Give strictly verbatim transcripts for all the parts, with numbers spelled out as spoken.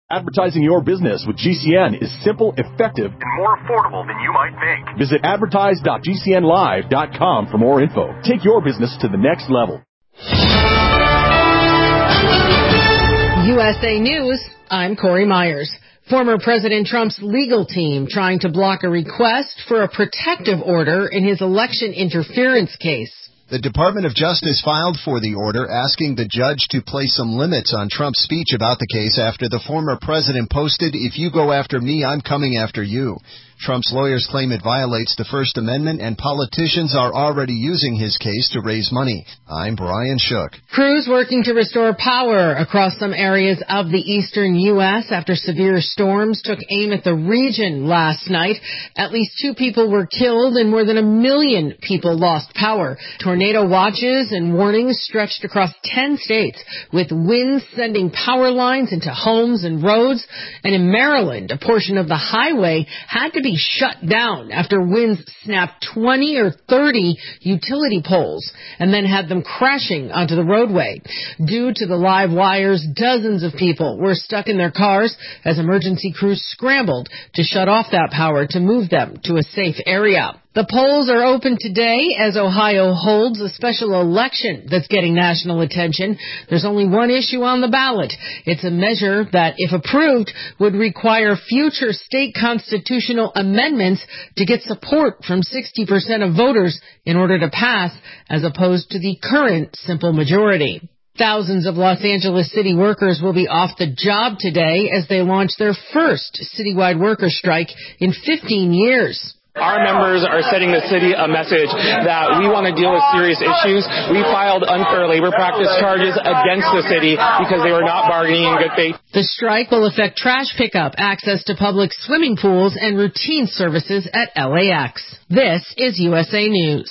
Advertising your business with G C N is simple, effective, and more affordable than you might think. Visit advertise dot g c n live dot com for more info. Take your business to the next level. U S A News, I'm Corey Myers. Former President Trump's legal team trying to block a request for a protective order in his election interference case. The Department of Justice filed for the order, asking the judge to place some limits on Trump's speech about the case after the former president posted, "If you go after me, I'm coming after you." Trump's lawyers claim it violates the First Amendment, and politicians are already using his case to raise money. I'm Brian Shook. Crews working to restore power across some areas of the eastern U S after severe storms took aim at the region last night. At least two people were killed and more than a million people lost power. Tornado watches and warnings stretched across ten states, with winds sending power lines into homes and roads. And in Maryland, a portion of the highway had to be shut down after winds snapped twenty or thirty utility poles and then had them crashing onto the roadway. Due to the live wires, dozens of people were stuck in their cars as emergency crews scrambled to shut off that power to move them to a safe area. The polls are open today as Ohio holds a special election that's getting national attention. There's only one issue on the ballot. It's a measure that, if approved, would require future state constitutional amendments to get support from sixty percent of voters in order to pass, as opposed to the current simple majority. Thousands of Los Angeles city workers will be off the job today as they launch their first citywide worker strike in fifteen years. Our members are sending the city a message that we want to deal with serious issues. We filed unfair labor practice charges against the city because they were not bargaining in good faith. The strike will affect trash pickup, access to public swimming pools, and routine services at L A X. This is U S A News.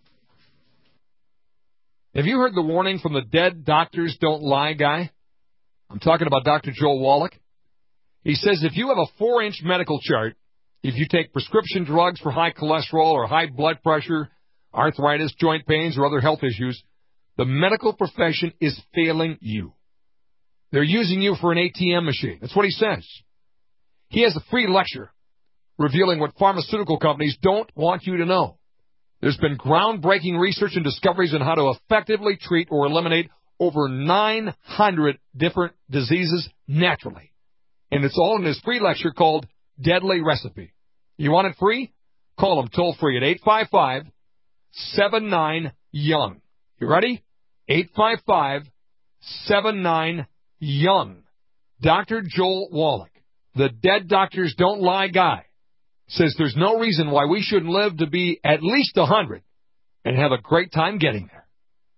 Have you heard the warning from the dead doctors don't lie guy? I'm talking about Doctor Joel Wallach. He says if you have a four-inch medical chart, if you take prescription drugs for high cholesterol or high blood pressure, arthritis, joint pains, or other health issues, the medical profession is failing you. They're using you for an A T M machine. That's what he says. He has a free lecture revealing what pharmaceutical companies don't want you to know. There's been groundbreaking research and discoveries on how to effectively treat or eliminate over nine hundred different diseases naturally. And it's all in his free lecture called Deadly Recipe. You want it free? Call him toll free at eight five five, seven nine, young. You ready? eight five five, seven nine, young. Doctor Joel Wallach, the dead doctors don't lie guy, says there's no reason why we shouldn't live to be at least one hundred and have a great time getting there.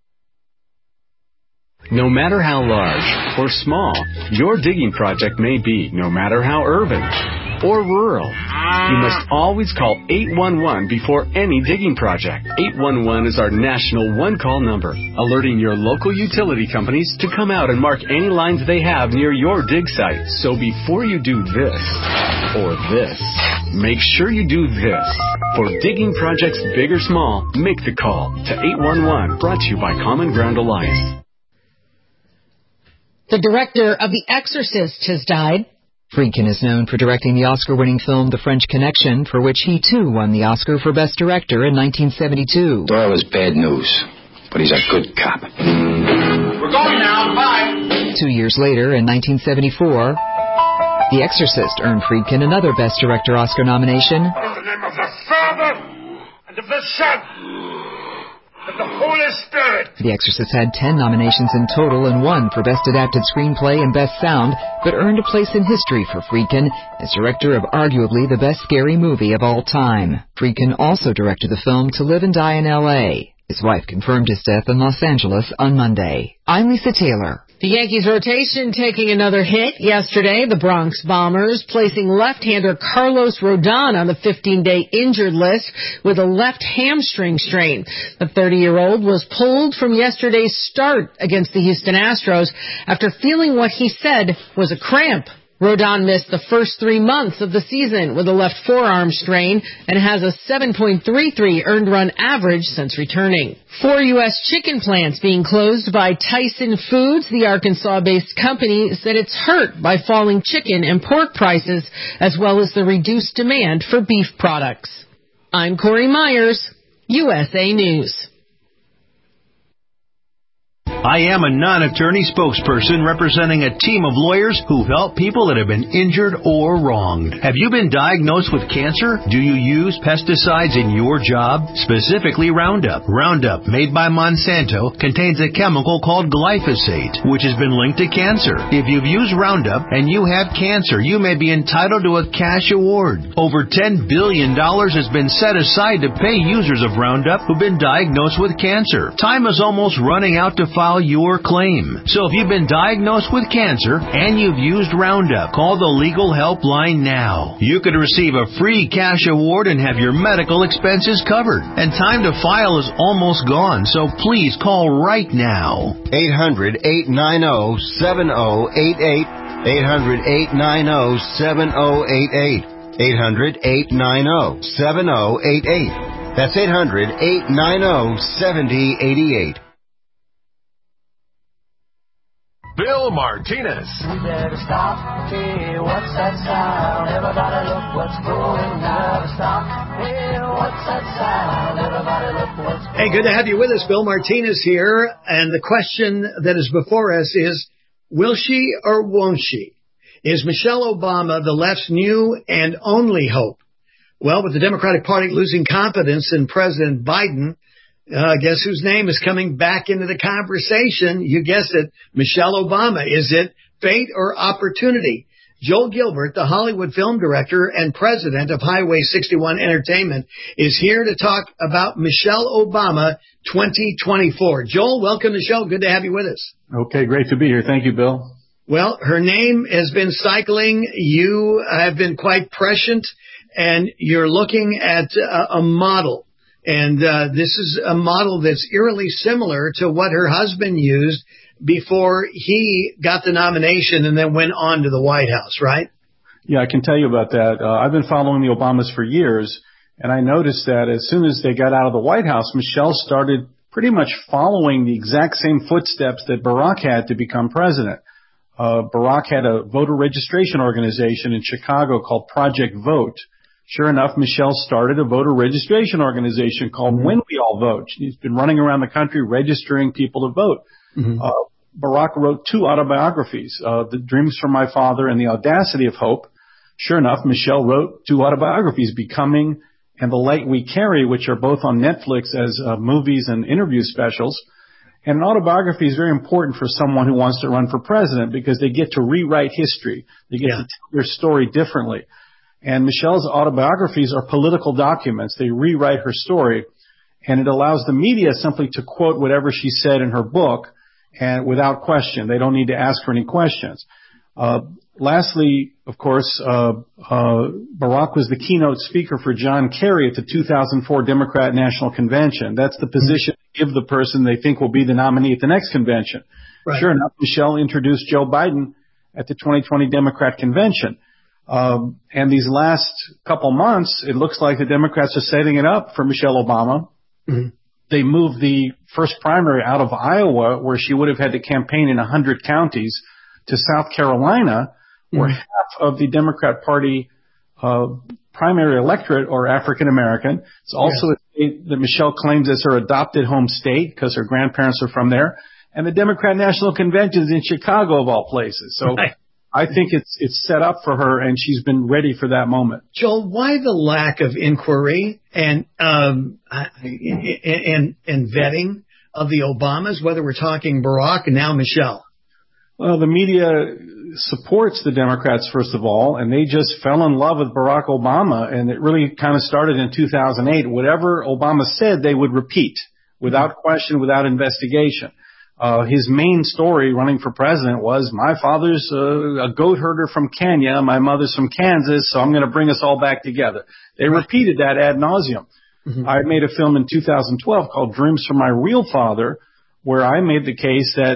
No matter how large or small your digging project may be, no matter how urban or rural, you must always call eight one one before any digging project. eight one one is our national one-call number, alerting your local utility companies to come out and mark any lines they have near your dig site. So before you do this or this, make sure you do this. For digging projects big or small, make the call to eight one one, brought to you by Common Ground Alliance. The director of The Exorcist has died. Friedkin is known for directing the Oscar-winning film The French Connection, for which he, too, won the Oscar for Best Director in nineteen seventy-two. Doyle was bad news, but he's a good cop. We're going now. Bye. Two years later, in nineteen seventy-four, The Exorcist earned Friedkin another Best Director Oscar nomination. In the name of the Father, and of the Son, and the Holy Spirit. The Exorcist had ten nominations in total and won for Best Adapted Screenplay and Best Sound, but earned a place in history for Friedkin as director of arguably the best scary movie of all time. Friedkin also directed the film To Live and Die in L A His wife confirmed his death in Los Angeles on Monday. I'm Lisa Taylor. The Yankees rotation taking another hit yesterday. The Bronx Bombers placing left-hander Carlos Rodon on the fifteen-day injured list with a left hamstring strain. The thirty-year-old was pulled from yesterday's start against the Houston Astros after feeling what he said was a cramp Rodon missed the first three months of the season with a left forearm strain and has a seven point three three earned run average since returning. Four U S chicken plants being closed by Tyson Foods. The Arkansas-based company said it's hurt by falling chicken and pork prices, as well as the reduced demand for beef products. I'm Corey Myers, U S A News. I am a non-attorney spokesperson representing a team of lawyers who help people that have been injured or wronged. Have you been diagnosed with cancer? Do you use pesticides in your job? Specifically Roundup. Roundup, made by Monsanto, contains a chemical called glyphosate, which has been linked to cancer. If you've used Roundup and you have cancer, you may be entitled to a cash award. Over ten billion dollars has been set aside to pay users of Roundup who've been diagnosed with cancer. Time is almost running out to file your claim. So if you've been diagnosed with cancer and you've used Roundup, call the legal helpline now. You could receive a free cash award and have your medical expenses covered. And time to file is almost gone, so please call right now. eight hundred, eight nine zero, seven zero eight eight. eight hundred, eight nine zero, seven zero eight eight. eight hundred, eight nine zero, seven zero eight eight. That's eight hundred, eight nine zero, seven zero eight eight. Bill Martinez. We better stop. Hey, what's that sound? Everybody look what's going down. Stop. Hey, what's that sound? Everybody look what's going. Hey, good to have you with us. Bill Martinez here. And the question that is before us is, will she or won't she? Is Michelle Obama the left's new and only hope? Well, with the Democratic Party losing confidence in President Biden, Uh, guess whose name is coming back into the conversation? You guessed it, Michelle Obama. Is it fate or opportunity? Joel Gilbert, the Hollywood film director and president of Highway sixty-one Entertainment, is here to talk about Michelle Obama twenty twenty-four. Joel, welcome to the show. Good to have you with us. Okay, great to be here. Thank you, Bill. Well, her name has been cycling. You have been quite prescient, and you're looking at uh, a model. And uh, this is a model that's eerily similar to what her husband used before he got the nomination and then went on to the White House, right? Yeah, I can tell you about that. Uh, I've been following the Obamas for years, and I noticed that as soon as they got out of the White House, Michelle started pretty much following the exact same footsteps that Barack had to become president. Uh, Barack had a voter registration organization in Chicago called Project Vote. Sure enough, Michelle started a voter registration organization called mm-hmm. When We All Vote. She's been running around the country registering people to vote. Mm-hmm. Uh, Barack wrote two autobiographies, uh, The Dreams from My Father and The Audacity of Hope. Sure enough, Michelle wrote two autobiographies, Becoming and The Light We Carry, which are both on Netflix as uh, movies and interview specials. And an autobiography is very important for someone who wants to run for president because they get to rewrite history. They get yeah. to tell their story differently. And Michelle's autobiographies are political documents. They rewrite her story, and it allows the media simply to quote whatever she said in her book, and without question. They don't need to ask her any questions. Uh, lastly, of course, uh, uh, Barack was the keynote speaker for John Kerry at the two thousand four Democrat National Convention. That's the position they give the person they think will be the nominee at the next convention. Right. Sure enough, Michelle introduced Joe Biden at the twenty twenty Democrat Convention. Um, and these last couple months, it looks like the Democrats are setting it up for Michelle Obama. Mm-hmm. They moved the first primary out of Iowa, where she would have had to campaign in one hundred counties, to South Carolina, mm-hmm. where half of the Democrat Party uh, primary electorate are African American. It's also yes. a state that Michelle claims is her adopted home state because her grandparents are from there. And the Democrat National Convention is in Chicago, of all places. So. Right. I think it's it's set up for her, and she's been ready for that moment. Joel, why the lack of inquiry and um, and and vetting of the Obamas, whether we're talking Barack and now Michelle? Well, the media supports the Democrats, first of all, and they just fell in love with Barack Obama, and it really kind of started in two thousand eight. Whatever Obama said, they would repeat without question, without investigation. Uh, his main story running for president was, my father's uh, a goat herder from Kenya, my mother's from Kansas, so I'm going to bring us all back together. They repeated that ad nauseum. Mm-hmm. I made a film in two thousand twelve called Dreams from My Real Father, where I made the case that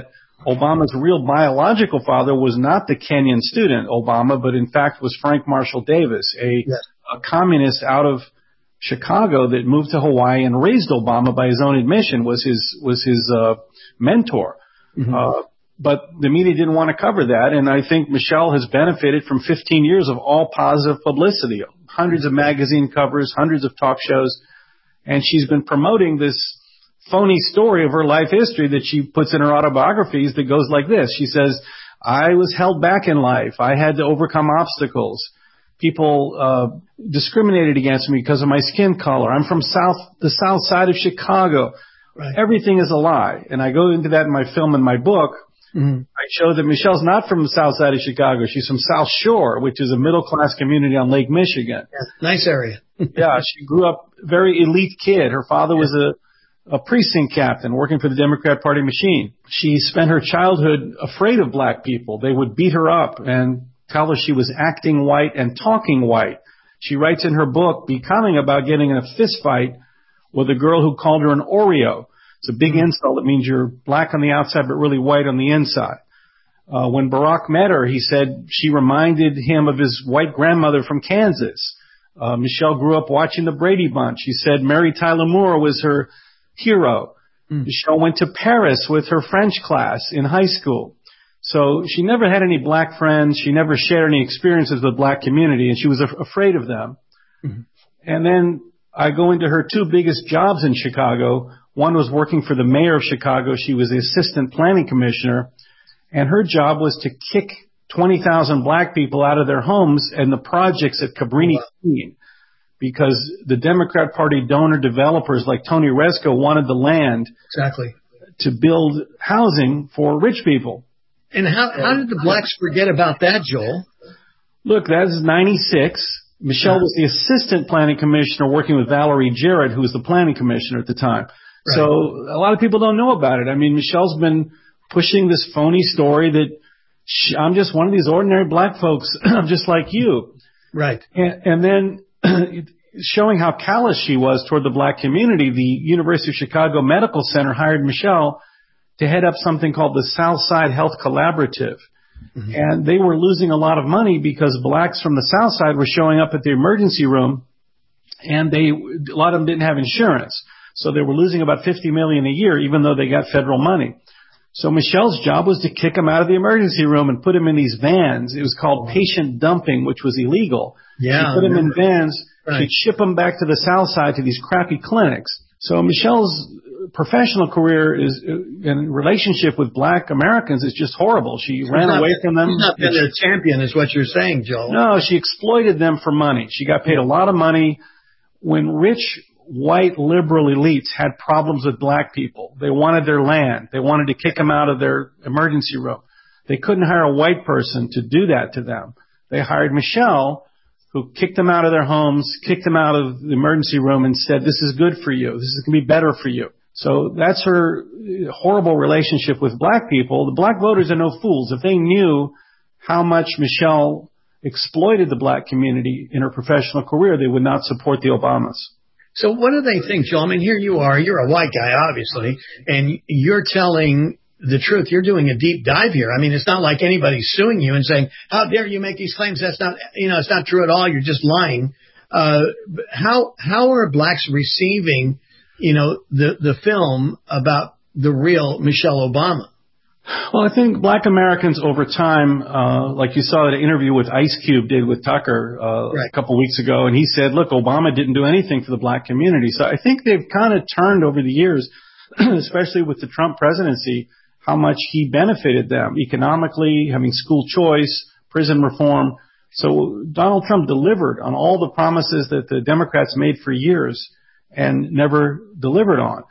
Obama's real biological father was not the Kenyan student, Obama, but in fact was Frank Marshall Davis, a, yes. a communist out of Chicago that moved to Hawaii and raised Obama by his own admission, was his, was his, uh, mentor. Mm-hmm. Uh, but the media didn't want to cover that, and I think Michelle has benefited from fifteen years of all positive publicity, hundreds of magazine covers, hundreds of talk shows, and she's been promoting this phony story of her life history that she puts in her autobiographies that goes like this. She says, I was held back in life. I had to overcome obstacles. People uh discriminated against me because of my skin color. I'm from south the south side of Chicago. Right. Everything is a lie. And I go into that in my film and my book. Mm-hmm. I show that Michelle's not from the south side of Chicago. She's from South Shore, which is a middle-class community on Lake Michigan. Yeah, nice area. Yeah, she grew up very elite kid. Her father was a, a precinct captain working for the Democrat Party machine. She spent her childhood afraid of black people. They would beat her up and tell her she was acting white and talking white. She writes in her book, Becoming, about getting in a fist fight with a girl who called her an Oreo. It's a big insult. It means you're black on the outside but really white on the inside. Uh, when Barack met her, he said she reminded him of his white grandmother from Kansas. Uh, Michelle grew up watching the Brady Bunch. He said Mary Tyler Moore was her hero. Mm. Michelle went to Paris with her French class in high school. So she never had any black friends. She never shared any experiences with the black community, and she was af- afraid of them. Mm-hmm. And then I go into her two biggest jobs in Chicago. One was working for the mayor of Chicago. She was the assistant planning commissioner, and her job was to kick twenty thousand black people out of their homes and the projects at Cabrini Green, because the Democrat Party donor developers like Tony Rezko wanted the land exactly to build housing for rich people. And how, how did the blacks forget about that, Joel? Look, that is ninety-six. Michelle was the assistant planning commissioner working with Valerie Jarrett, who was the planning commissioner at the time. Right. So a lot of people don't know about it. I mean, Michelle's been pushing this phony story that she, I'm just one of these ordinary black folks. I'm just like you. Right. And, and then showing how callous she was toward the black community, the University of Chicago Medical Center hired Michelle to head up something called the Southside Health Collaborative. Mm-hmm. And they were losing a lot of money because blacks from the South Side were showing up at the emergency room, and they a lot of them didn't have insurance. So they were losing about fifty million dollars a year, even though they got federal money. So Michelle's job was to kick them out of the emergency room and put them in these vans. It was called patient dumping, which was illegal. Yeah. She put them in vans. Right. She'd ship them back to the South Side to these crappy clinics. So Michelle's professional career is in relationship with black Americans is just horrible. She she's ran not, away from them. She's not been their champion, is what you're saying, Joel. No, she exploited them for money. She got paid a lot of money. When rich white liberal elites had problems with black people, they wanted their land. They wanted to kick them out of their emergency room. They couldn't hire a white person to do that to them. They hired Michelle, who kicked them out of their homes, kicked them out of the emergency room, and said, this is good for you. This is going to be better for you. So that's her horrible relationship with black people. The black voters are no fools. If they knew how much Michelle exploited the black community in her professional career, they would not support the Obamas. So what do they think, Joel? I mean, here you are. You're a white guy, obviously, and you're telling the truth. You're doing a deep dive here. I mean, it's not like anybody's suing you and saying, how dare you make these claims? That's not, you know, it's not true at all. You're just lying. Uh, how, how are blacks receiving, you know, the, the film about the real Michelle Obama? Well, I think black Americans over time, uh, like you saw that interview with Ice Cube did with Tucker, uh, right. a couple weeks ago, and he said, look, Obama didn't do anything for the black community. So I think they've kind of turned over the years, especially with the Trump presidency, how much he benefited them economically, having school choice, prison reform. So Donald Trump delivered on all the promises that the Democrats made for years and never delivered on.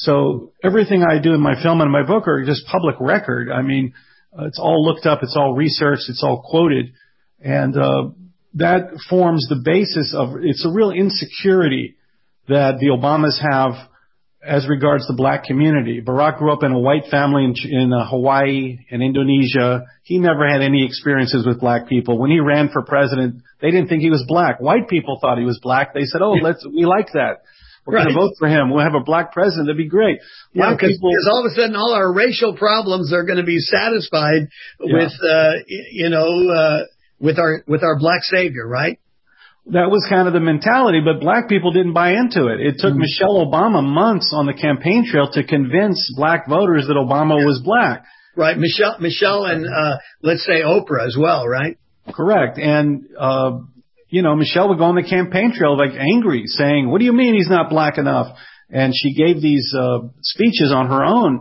So everything I do in my film and my book are just public record. I mean, uh, it's all looked up, it's all researched, it's all quoted. And uh, that forms the basis of, it's a real insecurity that the Obamas have as regards the black community. Barack grew up in a white family in, in uh, Hawaii and Indonesia. He never had any experiences with black people. When he ran for president, they didn't think he was black. White people thought he was black. They said, oh, let's, we like that. We're right. going to vote for him. We'll have a black president. That'd be great. Yeah, because all of a sudden all our racial problems are going to be satisfied yeah. with, uh, you know, uh, with our with our black savior, right? That was kind of the mentality, but black people didn't buy into it. It took mm-hmm. Michelle Obama months on the campaign trail to convince black voters that Obama was black. Right. Michelle, Michelle and, uh, let's say Oprah as well, right? Correct. And, uh, you know, Michelle would go on the campaign trail like angry, saying, what do you mean he's not black enough? And she gave these uh, speeches on her own.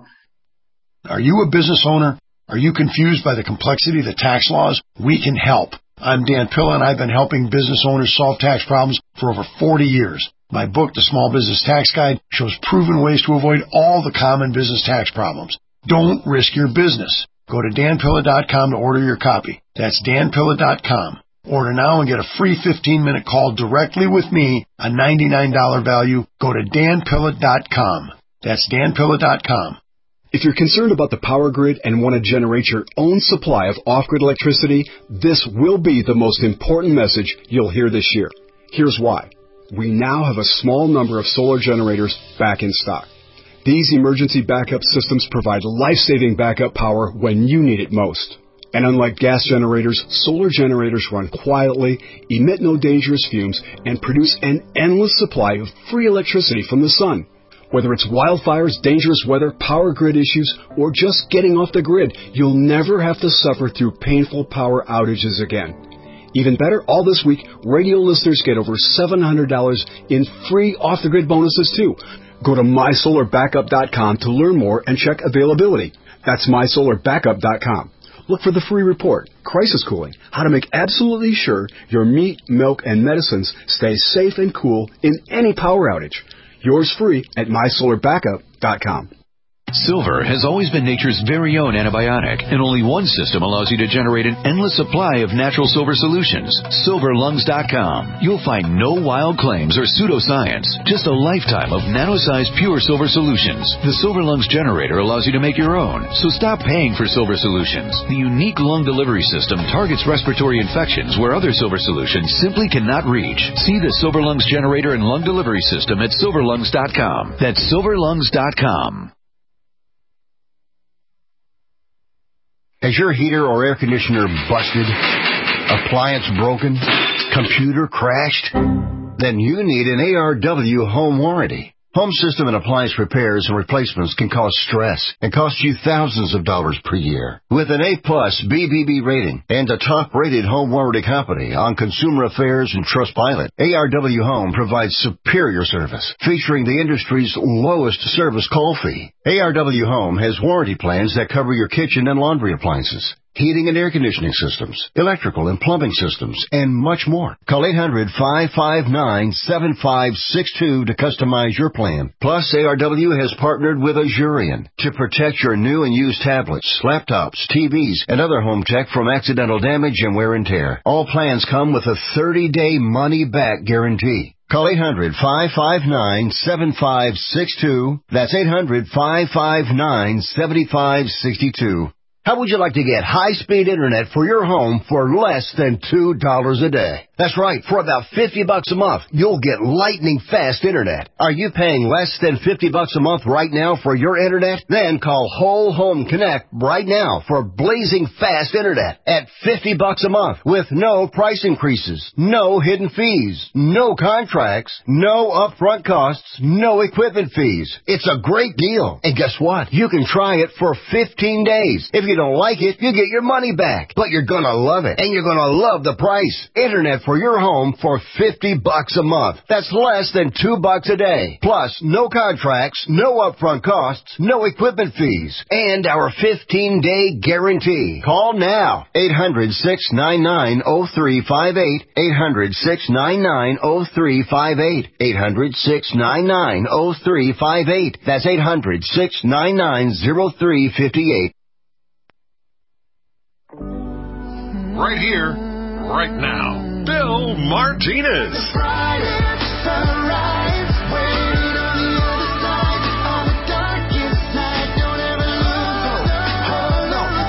Are you a business owner? Are you confused by the complexity of the tax laws? We can help. I'm Dan Pilla, and I've been helping business owners solve tax problems for over forty years. My book, The Small Business Tax Guide, shows proven ways to avoid all the common business tax problems. Don't risk your business. Go to dan pilla dot com to order your copy. That's dan pilla dot com. Order now and get a free fifteen minute call directly with me, a ninety-nine dollars value. Go to dan pilla dot com. That's dan pilla dot com. If you're concerned about the power grid and want to generate your own supply of off-grid electricity, this will be the most important message you'll hear this year. Here's why. We now have a small number of solar generators back in stock. These emergency backup systems provide life-saving backup power when you need it most. And unlike gas generators, solar generators run quietly, emit no dangerous fumes, and produce an endless supply of free electricity from the sun. Whether it's wildfires, dangerous weather, power grid issues, or just getting off the grid, you'll never have to suffer through painful power outages again. Even better, all this week, radio listeners get over seven hundred dollars in free off-the-grid bonuses too. Go to my solar backup dot com to learn more and check availability. That's my solar backup dot com. Look for the free report, Crisis Cooling, how to make absolutely sure your meat, milk, and medicines stay safe and cool in any power outage. Yours free at my solar backup dot com. Silver has always been nature's very own antibiotic, and only one system allows you to generate an endless supply of natural silver solutions. silver lungs dot com. You'll find no wild claims or pseudoscience, just a lifetime of nano-sized pure silver solutions. The Silver Lungs generator allows you to make your own, so stop paying for silver solutions. The unique lung delivery system targets respiratory infections where other silver solutions simply cannot reach. See the Silver Lungs generator and lung delivery system at silver lungs dot com. That's silver lungs dot com. Has your heater or air conditioner busted? Appliance broken? Computer crashed? Then you need an A R W home warranty. Home system and appliance repairs and replacements can cause stress and cost you thousands of dollars per year. With an A plus B B B rating and a top-rated home warranty company on Consumer Affairs and Trustpilot, A R W Home provides superior service, featuring the industry's lowest service call fee. A R W Home has warranty plans that cover your kitchen and laundry appliances, heating and air conditioning systems, electrical and plumbing systems, and much more. Call eight hundred, five five nine, seven five six two to customize your plan. Plus, A R W has partnered with Azurion to protect your new and used tablets, laptops, T Vs, and other home tech from accidental damage and wear and tear. All plans come with a thirty-day money-back guarantee. Call eight hundred, five five nine, seven five six two. That's eight hundred, five five nine, seven five six two. How would you like to get high-speed internet for your home for less than two dollars a day? That's right. For about fifty bucks a month, you'll get lightning-fast internet. Are you paying less than fifty bucks a month right now for your internet? Then call Whole Home Connect right now for blazing fast internet at fifty bucks a month with no price increases, no hidden fees, no contracts, no upfront costs, no equipment fees. It's a great deal. And guess what? You can try it for fifteen days. If you don't like it, you get your money back. But you're gonna love it, and you're gonna love the price. Internet for your home for fifty bucks a month. That's less than two bucks a day. Plus, no contracts, no upfront costs, no equipment fees, and our fifteen-day guarantee. Call now. eight hundred, six nine nine, oh three five eight. eight hundred, six nine nine, oh three five eight. eight hundred, six nine nine, oh three five eight. That's eight hundred, six nine nine, oh three five eight. Right here, right now, Bill Martinez.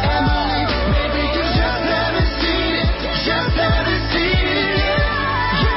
We're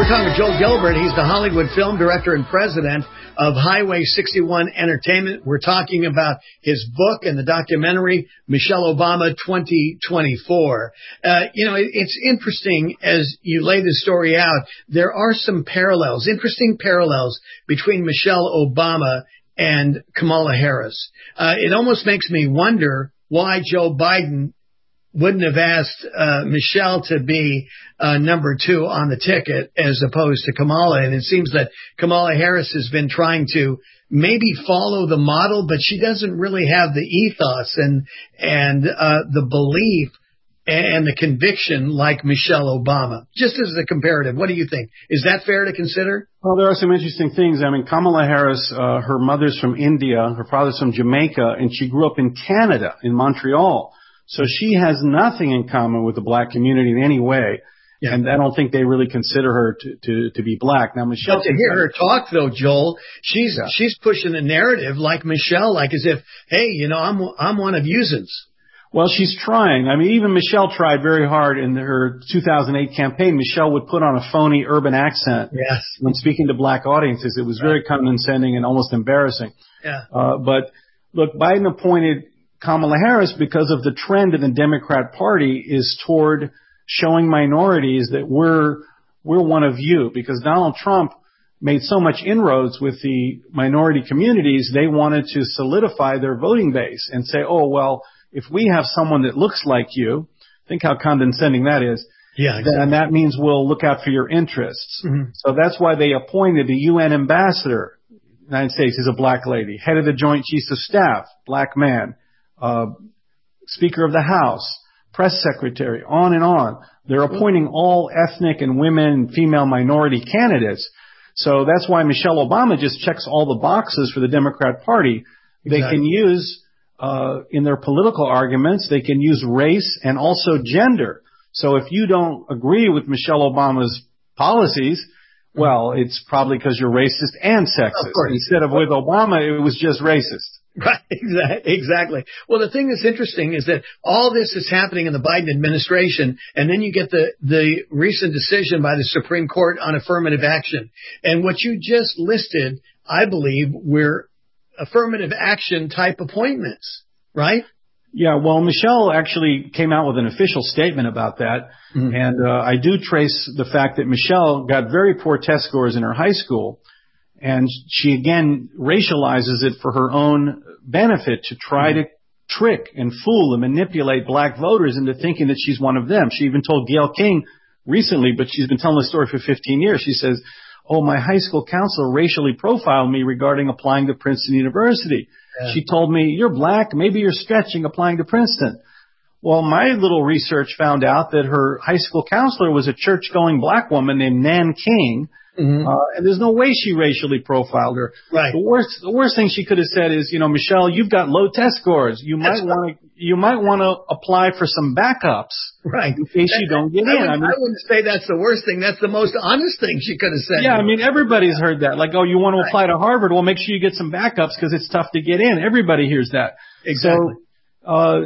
We're talking with Joel Gilbert. He's the Hollywood film director and president of Highway sixty-one Entertainment. We're talking about his book and the documentary, Michelle Obama twenty twenty-four. Uh, you know, it, it's interesting as you lay the story out. There are some parallels, interesting parallels between Michelle Obama and Kamala Harris. Uh, it almost makes me wonder why Joe Biden wouldn't have asked uh, Michelle to be uh, number two on the ticket as opposed to Kamala. And it seems that Kamala Harris has been trying to maybe follow the model, but she doesn't really have the ethos and and uh, the belief and the conviction like Michelle Obama. Just as a comparative, what do you think? Is that fair to consider? Well, there are some interesting things. I mean, Kamala Harris, uh, her mother's from India, her father's from Jamaica, and she grew up in Canada, in Montreal. So she has nothing in common with the black community in any way. Yeah. And I don't think they really consider her to, to, to be black. Now, Michelle. But to hear her talk, though, Joel, she's yeah. she's pushing a narrative like Michelle, like as if, hey, you know, I'm I'm one of yous. Well, she's trying. I mean, even Michelle tried very hard in her two thousand eight campaign. Michelle would put on a phony urban accent yes. when speaking to black audiences. It was right. very condescending and almost embarrassing. Yeah. Uh, but look, Biden appointed Kamala Harris because of the trend in the Democrat Party is toward showing minorities that we're we're one of you. Because Donald Trump made so much inroads with the minority communities, they wanted to solidify their voting base and say, oh, well, if we have someone that looks like you, think how condescending that is. Yeah, exactly. Then that means we'll look out for your interests. Mm-hmm. So that's why they appointed the U N ambassador. The United States is a black lady. Head of the Joint Chiefs of Staff, black man. Uh, Speaker of the House, press secretary, on and on. They're appointing all ethnic and women, female minority candidates. So that's why Michelle Obama just checks all the boxes for the Democrat Party. They exactly. can use, uh, in their political arguments, they can use race and also gender. So if you don't agree with Michelle Obama's policies, well, it's probably because you're racist and sexist. Instead of with Obama, it was just racist. Right, exactly. Well, the thing that's interesting is that all this is happening in the Biden administration, and then you get the, the recent decision by the Supreme Court on affirmative action. And what you just listed, I believe, were affirmative action type appointments, right? Yeah, well, Michelle actually came out with an official statement about that. Mm-hmm. And uh, I do trace the fact that Michelle got very poor test scores in her high school. And she, again, racializes it for her own benefit to try mm-hmm. to trick and fool and manipulate black voters into thinking that she's one of them. She even told Gayle King recently, but she's been telling the story for fifteen years. She says, oh, my high school counselor racially profiled me regarding applying to Princeton University. Yeah. She told me, you're black, maybe you're stretching applying to Princeton. Well, my little research found out that her high school counselor was a church-going black woman named Nan King. Mm-hmm. Uh, and there's no way she racially profiled her. Right. The worst, the worst thing she could have said is, you know, Michelle, you've got low test scores. You might want to, you might want to apply for some backups. Right. In case that, you don't get I in. Would, I, mean, I wouldn't say that's the worst thing. That's the most honest thing she could have said. Yeah. I mean, everybody's heard that. Like, oh, you want to right. apply to Harvard? Well, make sure you get some backups because it's tough to get in. Everybody hears that. Exactly. So, uh,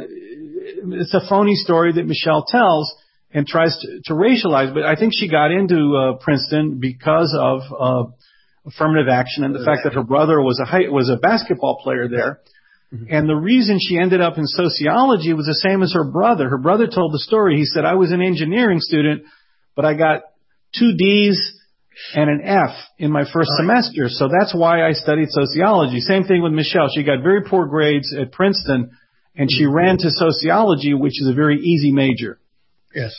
it's a phony story that Michelle tells and tries to, to racialize, but I think she got into uh, Princeton because of uh, affirmative action and the fact that her brother was a high, was a basketball player there. Mm-hmm. And the reason she ended up in sociology was the same as her brother. Her brother told the story. He said, I was an engineering student, but I got two D's and an F in my first right. semester. So that's why I studied sociology. Same thing with Michelle. She got very poor grades at Princeton, and she ran to sociology, which is a very easy major. Yes.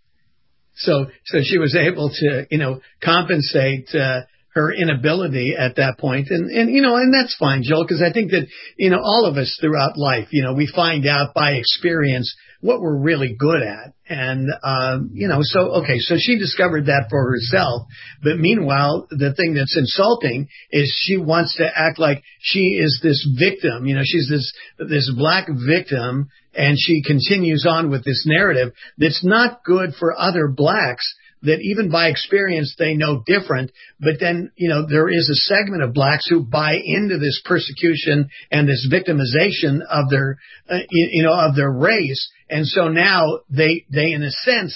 So, so she was able to, you know, compensate, uh, her inability at that point. And, and, you know, and that's fine, Joel, because I think that, you know, all of us throughout life, you know, we find out by experience what we're really good at. And, um, you know, so, okay, so she discovered that for herself. But meanwhile, the thing that's insulting is she wants to act like she is this victim. You know, she's this, this black victim, and she continues on with this narrative that's not good for other blacks that even by experience they know different. But then, you know, there is a segment of blacks who buy into this persecution and this victimization of their, uh, you know, of their race. And so now they, they in a sense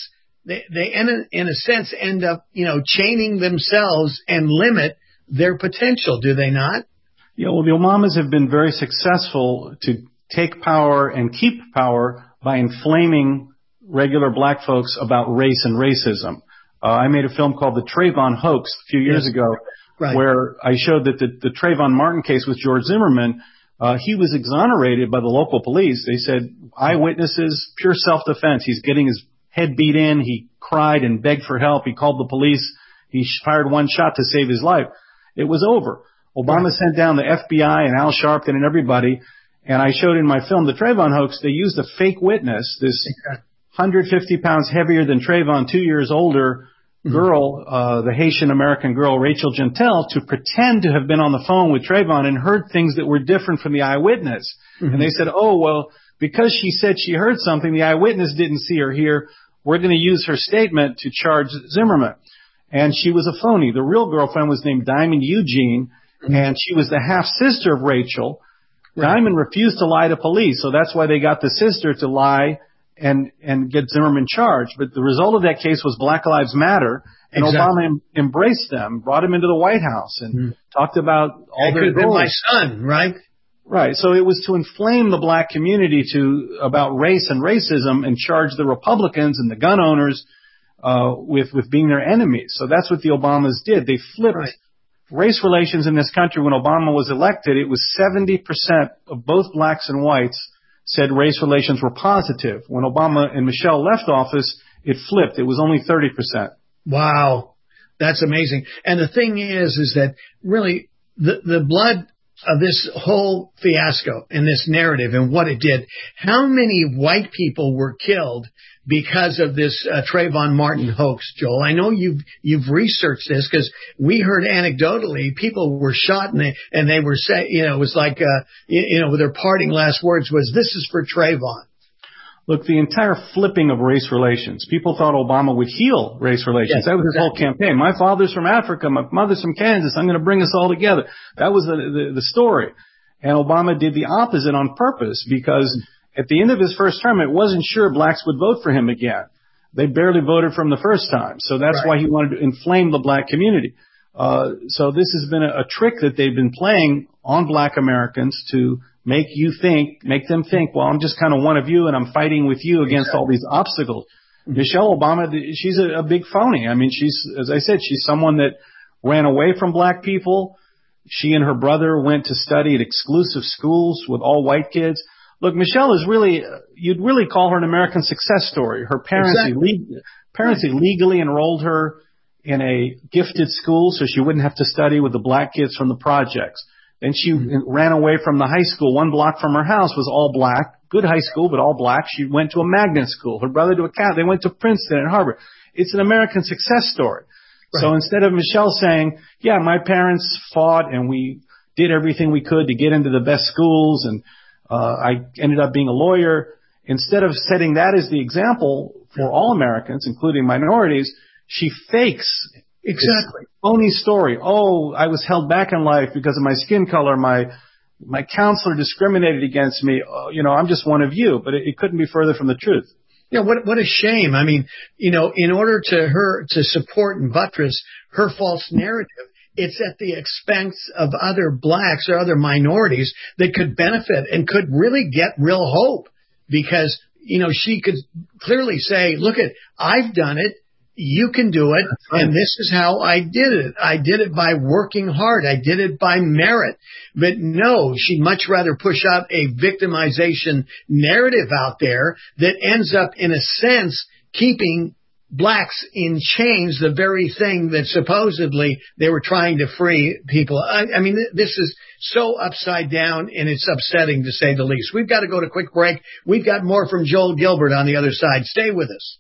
they, they in, a, in a sense, end up, you know, chaining themselves and limit their potential, do they not? Yeah, well, the Obamas have been very successful to take power and keep power by inflaming regular black folks about race and racism. Uh, I made a film called The Trayvon Hoax a few years yes. ago, right. where I showed that the, the Trayvon Martin case with George Zimmerman, uh, he was exonerated by the local police. They said, eyewitnesses, pure self-defense. He's getting his head beat in. He cried and begged for help. He called the police. He fired one shot to save his life. It was over. Obama right. sent down the F B I and Al Sharpton and everybody. And I showed in my film, The Trayvon Hoax, they used a fake witness, this one hundred fifty pounds heavier than Trayvon, two years older girl, uh, the Haitian American girl, Rachel Gentel, to pretend to have been on the phone with Trayvon and heard things that were different from the eyewitness. Mm-hmm. And they said, oh, well, because she said she heard something, the eyewitness didn't see or hear, we're going to use her statement to charge Zimmerman. And she was a phony. The real girlfriend was named Diamond Eugene, mm-hmm. and she was the half-sister of Rachel. Right. Diamond refused to lie to police, so that's why they got the sister to lie and and get Zimmerman charged. But the result of that case was Black Lives Matter, and exactly. Obama em- embraced them, brought him into the White House, and mm-hmm. talked about all that their could have goals. been my son, right? Right. So it was to inflame the black community to about race and racism and charge the Republicans and the gun owners uh with with being their enemies. So that's what the Obamas did. They flipped right. race relations in this country. When Obama was elected, it was seventy percent of both blacks and whites said race relations were positive. When Obama and Michelle left office, it flipped. It was only thirty percent. Wow. That's amazing. And the thing is, is that really the, the blood of this whole fiasco and this narrative and what it did, how many white people were killed because of this uh, Trayvon Martin hoax, Joel? I know you've you've researched this because we heard anecdotally people were shot and they and they were saying, you know, it was like, uh, you, you know, their parting last words was, "This is for Trayvon." Look, the entire flipping of race relations. People thought Obama would heal race relations. Yes, that was his exactly. whole campaign. My father's from Africa. My mother's from Kansas. I'm going to bring us all together. That was the, the, the story. And Obama did the opposite on purpose because at the end of his first term, it wasn't sure blacks would vote for him again. They barely voted from the first time. So that's right. why he wanted to inflame the black community. Uh, so this has been a, a trick that they've been playing on black Americans to make you think, make them think, well, I'm just kind of one of you and I'm fighting with you against exactly. all these obstacles. Mm-hmm. Michelle Obama, she's a, a big phony. I mean, she's, as I said, she's someone that ran away from black people. She and her brother went to study at exclusive schools with all white kids. Look, Michelle is really, you'd really call her an American success story. Her parents, exactly. illeg- parents illegally enrolled her in a gifted school so she wouldn't have to study with the black kids from the projects. Then she mm-hmm. ran away from the high school. One block from her house was all black. Good high school, but all black. She went to a magnet school. Her brother to a Cal. They went to Princeton and Harvard. It's an American success story. Right. So instead of Michelle saying, yeah, my parents fought and we did everything we could to get into the best schools and uh, I ended up being a lawyer, instead of setting that as the example for all Americans, including minorities, she fakes exactly phony story. Oh, I was held back in life because of my skin color. My my counselor discriminated against me. Oh, you know, I'm just one of you. But it, it couldn't be further from the truth. Yeah, what what a shame. I mean, you know, in order to her to support and buttress her false narrative, it's at the expense of other blacks or other minorities that could benefit and could really get real hope because, you know, she could clearly say, look at, I've done it. You can do it. Right. And this is how I did it. I did it by working hard. I did it by merit. But no, she'd much rather push out a victimization narrative out there that ends up, in a sense, keeping blacks in chains, the very thing that supposedly they were trying to free people. I, I mean, this is so upside down, and it's upsetting to say the least. We've got to go to a quick break. We've got more from Joel Gilbert on the other side. Stay with us.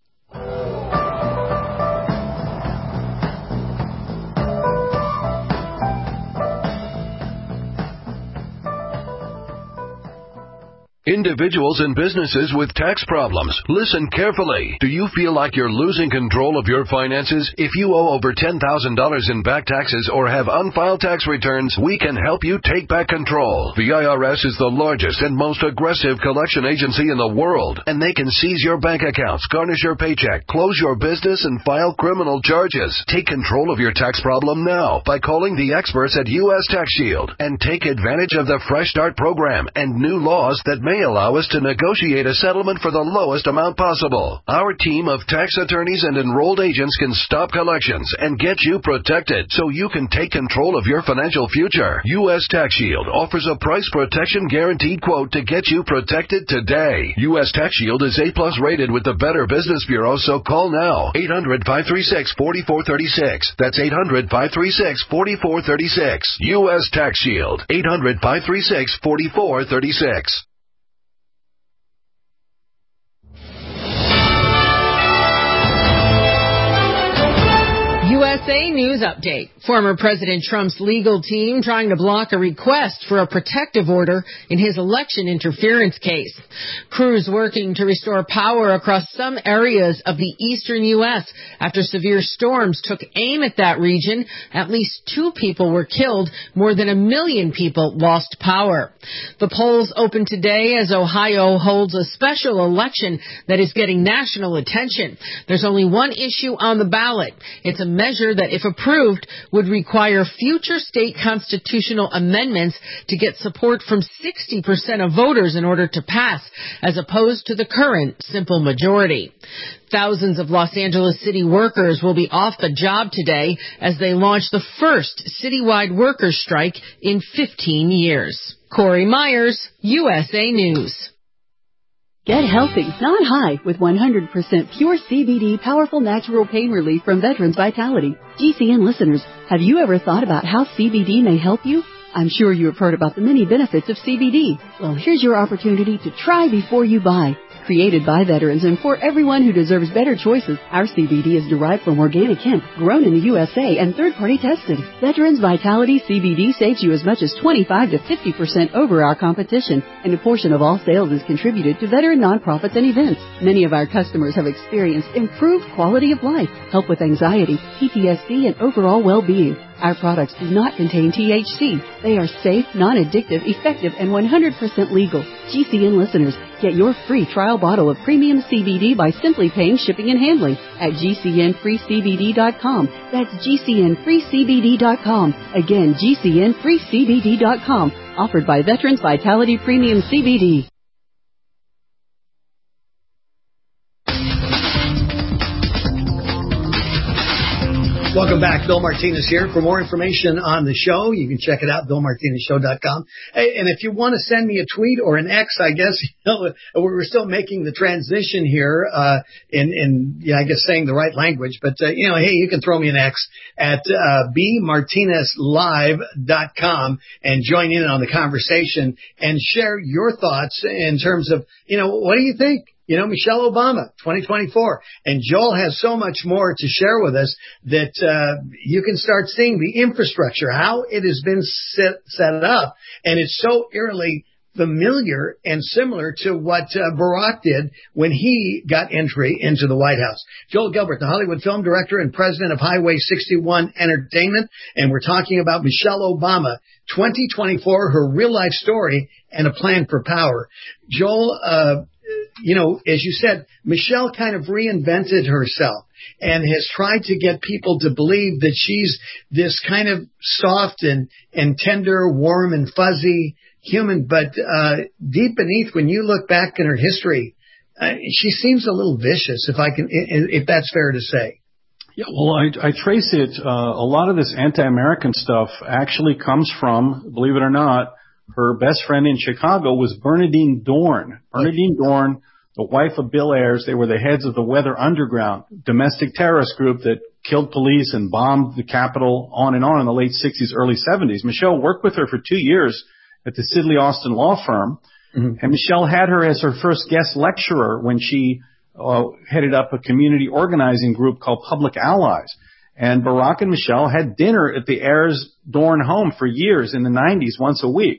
Individuals and businesses with tax problems, listen carefully. Do you feel like you're losing control of your finances? If you owe over ten thousand dollars in back taxes or have unfiled tax returns, we can help you take back control. The I R S is the largest and most aggressive collection agency in the world, and they can seize your bank accounts, garnish your paycheck, close your business, and file criminal charges. Take control of your tax problem now by calling the experts at U S Tax Shield and take advantage of the Fresh Start program and new laws that may allow us to negotiate a settlement for the lowest amount possible. Our team of tax attorneys and enrolled agents can stop collections and get you protected so you can take control of your financial future. U S Tax Shield offers a price protection guaranteed quote to get you protected today. U S Tax Shield is A plus rated with the Better Business Bureau, so call now. eight hundred, five three six, four four three six. That's eight hundred, five three six, four four three six. U S Tax Shield. eight hundred, five three six, four four three six. U S A News Update. Former President Trump's legal team trying to block a request for a protective order in his election interference case. Crews working to restore power across some areas of the eastern U S after severe storms took aim at that region. At least two people were killed. More than a million people lost power. The polls open today as Ohio holds a special election that is getting national attention. There's only one issue on the ballot. It's a measure that, if approved, would require future state constitutional amendments to get support from sixty percent of voters in order to pass, as opposed to the current simple majority. Thousands of Los Angeles city workers will be off the job today as they launch the first citywide workers' strike in fifteen years. Corey Myers, U S A News. Get healthy, not high, with one hundred percent pure C B D powerful natural pain relief from Veterans Vitality. G C N listeners, have you ever thought about how C B D may help you? I'm sure you have heard about the many benefits of C B D. Well, here's your opportunity to try before you buy. Created by veterans and for everyone who deserves better choices, our C B D is derived from organic hemp, grown in the U S A and third-party tested. Veterans Vitality C B D saves you as much as twenty-five to fifty percent over our competition, and a portion of all sales is contributed to veteran nonprofits and events. Many of our customers have experienced improved quality of life, help with anxiety, P T S D, and overall well-being. Our products do not contain T H C. They are safe, non-addictive, effective, and one hundred percent legal. G C N listeners, get your free trial bottle of premium C B D by simply paying shipping and handling at G C N free C B D dot com. That's G C N free C B D dot com. Again, G C N free C B D dot com. Offered by Veterans Vitality Premium C B D. Welcome back. Bill Martinez here. For more information on the show, you can check it out, bill martinez show dot com. Hey, and if you want to send me a tweet or an X, I guess, you know, we're still making the transition here, uh, in, in, yeah, I guess saying the right language, but, uh, you know, hey, you can throw me an X at, uh, b martinez live dot com and join in on the conversation and share your thoughts in terms of, you know, what do you think? You know, Michelle Obama, twenty twenty-four. And Joel has so much more to share with us that uh you can start seeing the infrastructure, how it has been set, set up. And it's so eerily familiar and similar to what uh, Barack did when he got entry into the White House. Joel Gilbert, the Hollywood film director and president of Highway sixty-one Entertainment. And we're talking about Michelle Obama, twenty twenty-four, her real-life story and a plan for power. Joel, uh you know, as you said, Michelle kind of reinvented herself and has tried to get people to believe that she's this kind of soft and, and tender, warm and fuzzy human. But uh deep beneath, when you look back in her history, uh, she seems a little vicious, if I can, if that's fair to say. Yeah, well, I, I trace it. Uh, a lot of this anti-American stuff actually comes from, believe it or not, her best friend in Chicago was Bernadine Dorn. Bernadine Dorn, the wife of Bill Ayers, they were the heads of the Weather Underground, domestic terrorist group that killed police and bombed the Capitol on and on in the late sixties, early seventies. Michelle worked with her for two years at the Sidley Austin law firm. Mm-hmm. And Michelle had her as her first guest lecturer when she uh, headed up a community organizing group called Public Allies. And Barack and Michelle had dinner at the Ayers Dorn home for years in the nineties, once a week.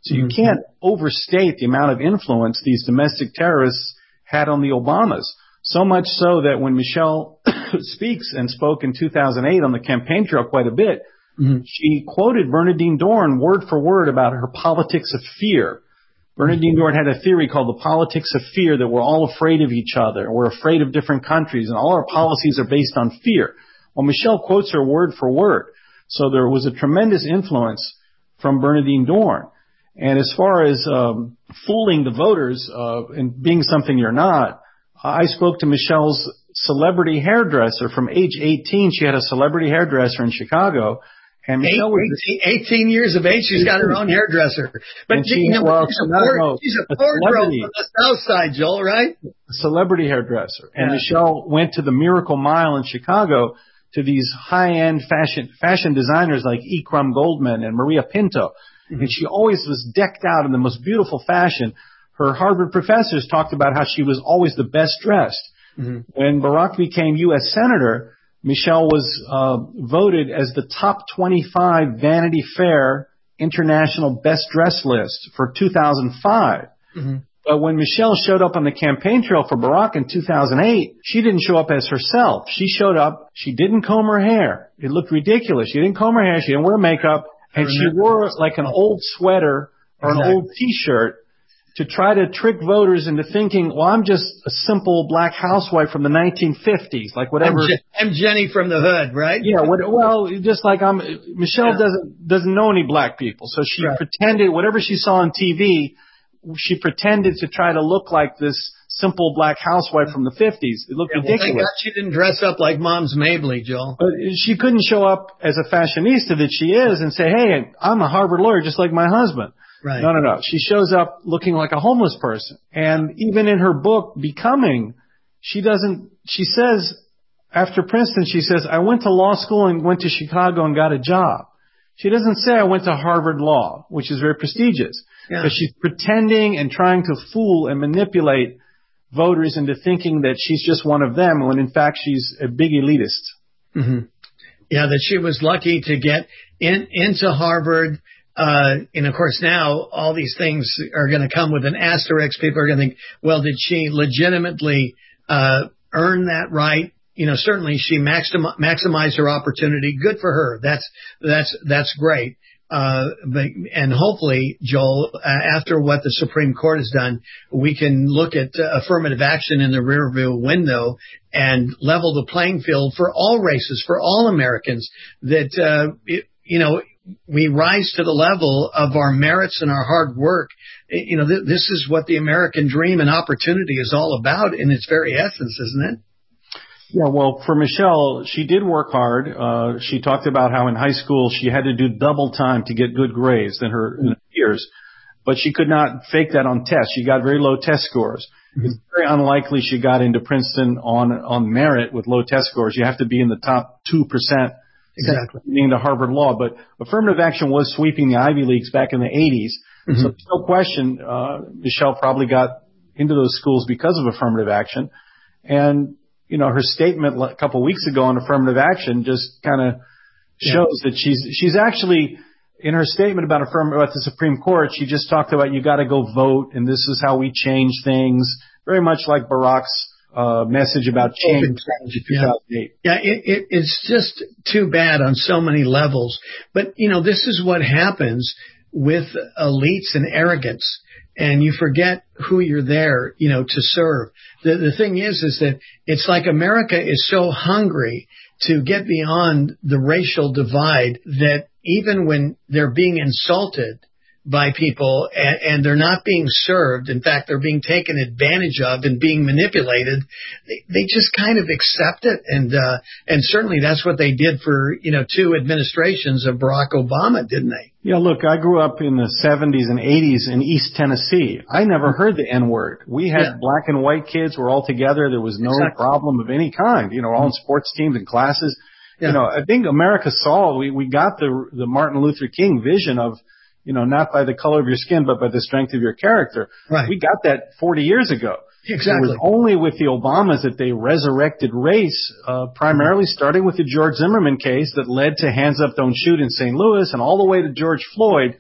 So you mm-hmm. can't overstate the amount of influence these domestic terrorists had on the Obamas. So much so that when Michelle speaks and spoke in two thousand eight on the campaign trail quite a bit, mm-hmm. she quoted Bernardine Dohrn word for word about her politics of fear. Bernardine Dohrn had a theory called the politics of fear, that we're all afraid of each other. We're afraid of different countries, and all our policies are based on fear. Well, Michelle quotes her word for word. So there was a tremendous influence from Bernardine Dohrn. And as far as um, fooling the voters uh, and being something you're not, I spoke to Michelle's celebrity hairdresser. From age eighteen, she had a celebrity hairdresser in Chicago. And Michelle was eighteen, eighteen years of age, she's got her own hairdresser. But she, you know, well, she's, a poor, no, she's a poor girl from the South Side, Joel, right? A celebrity hairdresser. And yeah. Michelle went to the Miracle Mile in Chicago to these high-end fashion fashion designers like Ikram Goldman and Maria Pinto. Mm-hmm. And she always was decked out in the most beautiful fashion. Her Harvard professors talked about how she was always the best dressed. Mm-hmm. When Barack became U S Senator, Michelle was uh, voted as the top twenty-five Vanity Fair International Best Dress list for two thousand five. Mm-hmm. But when Michelle showed up on the campaign trail for Barack in two thousand eight, she didn't show up as herself. She showed up, she didn't comb her hair. It looked ridiculous. She didn't comb her hair, she didn't wear makeup, and she wore like an old sweater or exactly. an old T-shirt to try to trick voters into thinking, well, I'm just a simple black housewife from the nineteen fifties, like whatever. I'm, Je- I'm Jenny from the hood, right? Yeah, what, well, just like I'm, Michelle yeah. doesn't doesn't know any black people, so she right. pretended, whatever she saw on T V, she pretended to try to look like this simple black housewife from the fifties. It looked yeah, ridiculous. Well, thank God she didn't dress up like Mom's Mabley, Joel. But she couldn't show up as a fashionista that she is and say, hey, I'm a Harvard lawyer just like my husband. Right. No, no, no. She shows up looking like a homeless person. And even in her book, Becoming, she doesn't, she says, after Princeton, she says, I went to law school and went to Chicago and got a job. She doesn't say I went to Harvard Law, which is very prestigious. Yeah. But she's pretending and trying to fool and manipulate voters into thinking that she's just one of them, when in fact she's a big elitist. Mm-hmm. Yeah, that she was lucky to get in into Harvard. Uh, and of course now all these things are going to come with an asterisk. People are going to think, well, did she legitimately, uh, earn that right? You know, certainly she maxim- maximized her opportunity. Good for her. That's, that's, that's great. Uh, but, and hopefully, Joel, uh, after what the Supreme Court has done, we can look at uh, affirmative action in the rearview window and level the playing field for all races, for all Americans, that, uh, it, you know, we rise to the level of our merits and our hard work. You know, th- this is what the American dream and opportunity is all about in its very essence, isn't it? Yeah, well, for Michelle, she did work hard. Uh, she talked about how in high school she had to do double time to get good grades than her, than her peers, but she could not fake that on tests. She got very low test scores. Mm-hmm. It's very unlikely she got into Princeton on, on merit with low test scores. You have to be in the top two percent. Exactly. Being to Harvard Law, but affirmative action was sweeping the Ivy Leagues back in the eighties. Mm-hmm. So there's no question, uh, Michelle probably got into those schools because of affirmative action. And, you know, her statement a couple of weeks ago on affirmative action just kind of shows yeah. that she's, she's actually, in her statement about affirmative, about the Supreme Court, she just talked about you got to go vote and this is how we change things. Very much like Barack's Uh, message about change in two thousand eight. Yeah, yeah it, it, it's just too bad on so many levels. But, you know, this is what happens with elites and arrogance. And you forget who you're there, you know, to serve. The, the thing is, is that it's like America is so hungry to get beyond the racial divide that even when they're being insulted by people and, and they're not being served. In fact, they're being taken advantage of and being manipulated. They, they just kind of accept it. And, uh, and certainly that's what they did for, you know, two administrations of Barack Obama, didn't they? Yeah, look, I grew up in the seventies and eighties in East Tennessee. I never heard the N-word. We had yeah. black and white kids were all together. There was no exactly. problem of any kind, you know, all in sports teams and classes. Yeah. You know, I think America saw, we, we got the, the Martin Luther King vision of, you know, not by the color of your skin, but by the strength of your character. Right. We got that forty years ago. Exactly. It was only with the Obamas that they resurrected race, uh, primarily starting with the George Zimmerman case that led to Hands Up, Don't Shoot in Saint Louis and all the way to George Floyd,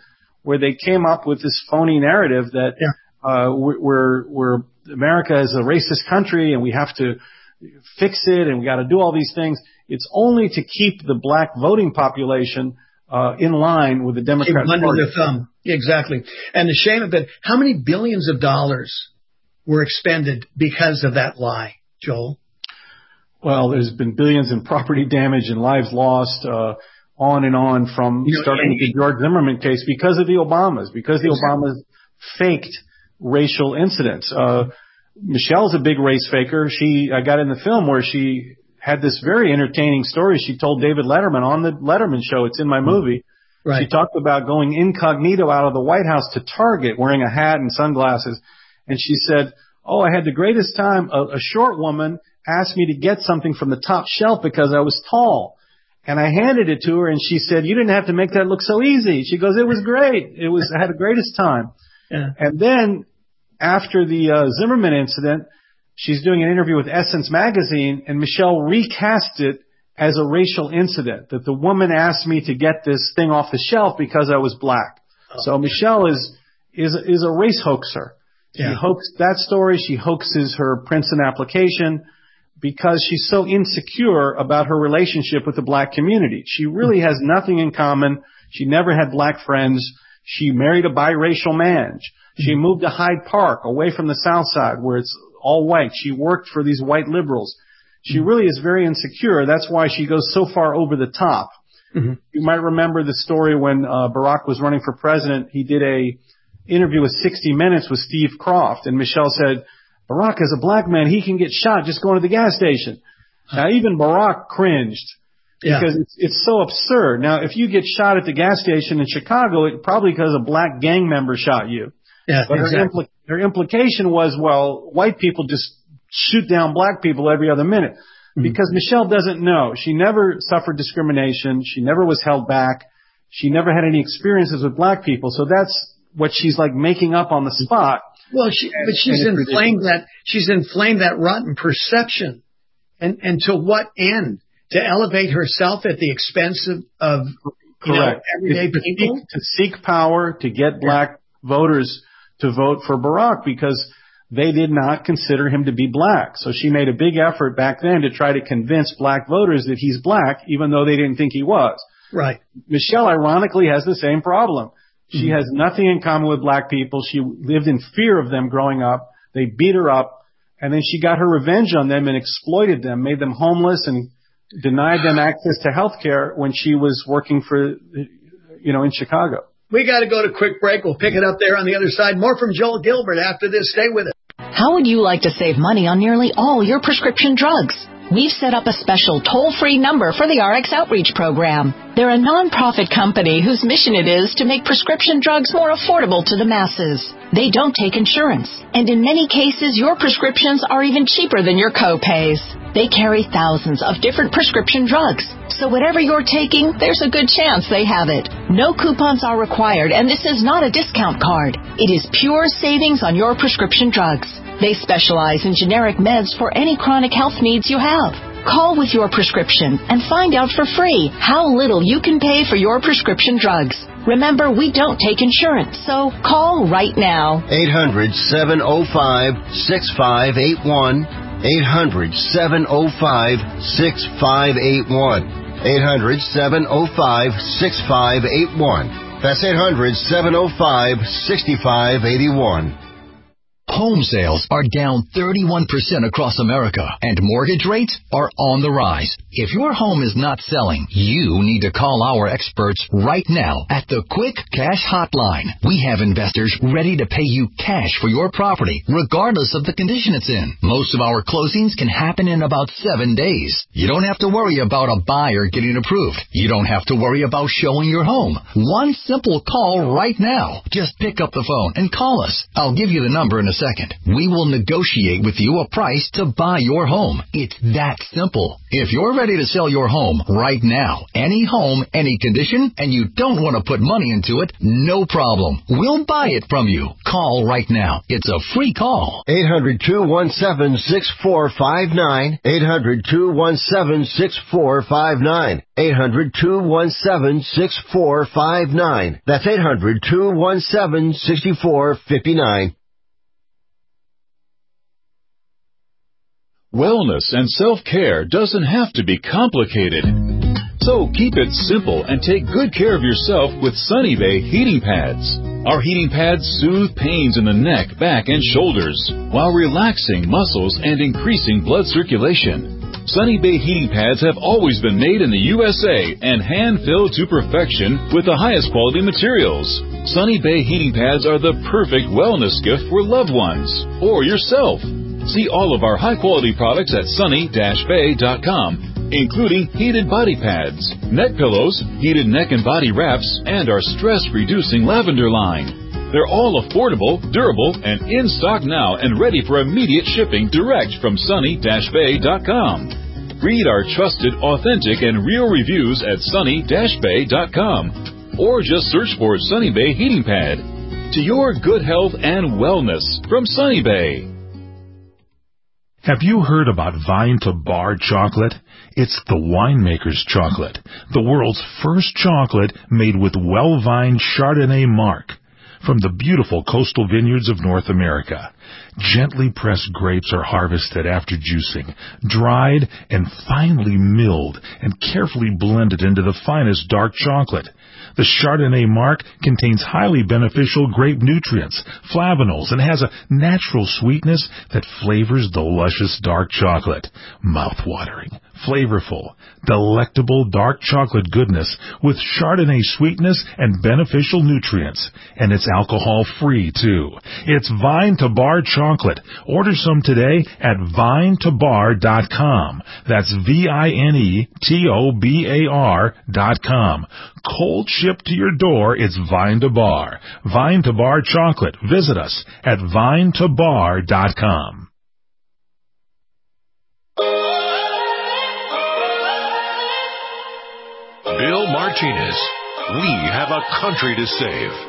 where they came up with this phony narrative that yeah. uh, we're, we're America is a racist country and we have to fix it and we got to do all these things. It's only to keep the black voting population uh, in line with the Democratic under Party. Under the thumb, exactly. And the shame of it, how many billions of dollars were expended because of that lie, Joel? Well, there's been billions in property damage and lives lost, uh, on and on from you know, starting with the George Zimmerman case because of the Obamas, because the Obamas faked racial incidents. Uh, Michelle's a big race faker. She, I got in the film where she had this very entertaining story she told David Letterman on the Letterman show. It's in my movie. Right. She talked about going incognito out of the White House to Target wearing a hat and sunglasses. And she said, oh, I had the greatest time. A, a short woman asked me to get something from the top shelf because I was tall. And I handed it to her and she said, you didn't have to make that look so easy. She goes, it was great. It was, I had the greatest time. Yeah. And then after the uh, Zimmerman incident, she's doing an interview with Essence magazine and Michelle recast it as a racial incident, that the woman asked me to get this thing off the shelf because I was black. Oh. So Michelle is, is, is a race hoaxer. She yeah. hoaxed that story. She hoaxes her Princeton application because she's so insecure about her relationship with the black community. She really has nothing in common. She never had black friends. She married a biracial man. She moved to Hyde Park, away from the South Side, where it's all white. She worked for these white liberals. She really is very insecure. That's why she goes so far over the top. Mm-hmm. You might remember the story when uh, Barack was running for president. He did a interview with sixty minutes with Steve Kroft, and Michelle said, Barack, as a black man, he can get shot just going to the gas station. Now, even Barack cringed yeah. because it's, it's so absurd. Now, if you get shot at the gas station in Chicago, it probably because a black gang member shot you. Yeah, but exactly. her, impl- her implication was, well, white people just shoot down black people every other minute. Mm-hmm. Because Michelle doesn't know. She never suffered discrimination. She never was held back. She never had any experiences with black people. So that's what she's like making up on the spot. Well, she, but she's inflamed that, she's inflamed that rotten perception. And, and to what end? To elevate herself at the expense of, of you know, everyday to people? Seek, to seek power, to get black voters to vote for Barack because they did not consider him to be black. So she made a big effort back then to try to convince black voters that he's black, even though they didn't think he was. Right. Michelle, ironically, has the same problem. She has nothing in common with black people. She lived in fear of them growing up. They beat her up, and then she got her revenge on them and exploited them, made them homeless, and denied them access to health care when she was working for, you know, in Chicago. We got to go to quick break. We'll pick it up there on the other side. More from Joel Gilbert after this. Stay with us. How would you like to save money on nearly all your prescription drugs? We've set up a special toll-free number for the R X Outreach Program. They're a non-profit company whose mission it is to make prescription drugs more affordable to the masses. They don't take insurance, and in many cases, your prescriptions are even cheaper than your co-pays. They carry thousands of different prescription drugs, so whatever you're taking, there's a good chance they have it. No coupons are required, and this is not a discount card. It is pure savings on your prescription drugs. They specialize in generic meds for any chronic health needs you have. Call with your prescription and find out for free how little you can pay for your prescription drugs. Remember, we don't take insurance, so call right now. eight hundred, seven oh five, six five eight one. eight hundred, seven oh five, six five eight one. eight hundred, seven oh five, six five eight one. That's eight hundred, seven oh five, six five eight one. Home sales are down thirty-one percent across America, and mortgage rates are on the rise. If your home is not selling, you need to call our experts right now at the Quick Cash Hotline. We have investors ready to pay you cash for your property, regardless of the condition it's in. Most of our closings can happen in about seven days. You don't have to worry about a buyer getting approved. You don't have to worry about showing your home. One simple call right now. Just pick up the phone and call us. I'll give you the number in a second. second. We will negotiate with you a price to buy your home. It's that simple. If you're ready to sell your home right now, any home, any condition, and you don't want to put money into it, no problem. We'll buy it from you. Call right now. It's a free call. eight hundred, two one seven, six four five nine. eight hundred, two one seven, six four five nine. eight hundred, two one seven, six four five nine. That's eight hundred, two one seven, six four five nine. Wellness and self-care doesn't have to be complicated. So keep it simple and take good care of yourself with Sunny Bay heating pads. Our heating pads soothe pains in the neck, back, and shoulders while relaxing muscles and increasing blood circulation. Sunny Bay heating pads have always been made in the U S A and hand-filled to perfection with the highest quality materials. Sunny Bay heating pads are the perfect wellness gift for loved ones or yourself. See all of our high-quality products at sunny dash bay dot com, including heated body pads, neck pillows, heated neck and body wraps, and our stress-reducing lavender line. They're all affordable, durable, and in stock now and ready for immediate shipping direct from sunny dash bay dot com. Read our trusted, authentic, and real reviews at sunny dash bay dot com or just search for Sunny Bay Heating Pad. To your good health and wellness from Sunny Bay. Have you heard about Vine to Bar chocolate? It's the winemaker's chocolate, the world's first chocolate made with well-vined Chardonnay marc from the beautiful coastal vineyards of North America. Gently pressed grapes are harvested after juicing, dried and finely milled and carefully blended into the finest dark chocolate. The Chardonnay marc contains highly beneficial grape nutrients, flavanols, and has a natural sweetness that flavors the luscious dark chocolate. Mouth-watering, flavorful, delectable dark chocolate goodness with Chardonnay sweetness and beneficial nutrients. And it's alcohol-free, too. It's Vine to Bar chocolate. Order some today at vine to bar dot com. That's V I N E T O B A R dot com. Cold shipped to your door, it's Vine to Bar. Vine to Bar chocolate. Visit us at vine to bar dot com. Bill Martinez. We have a country to save.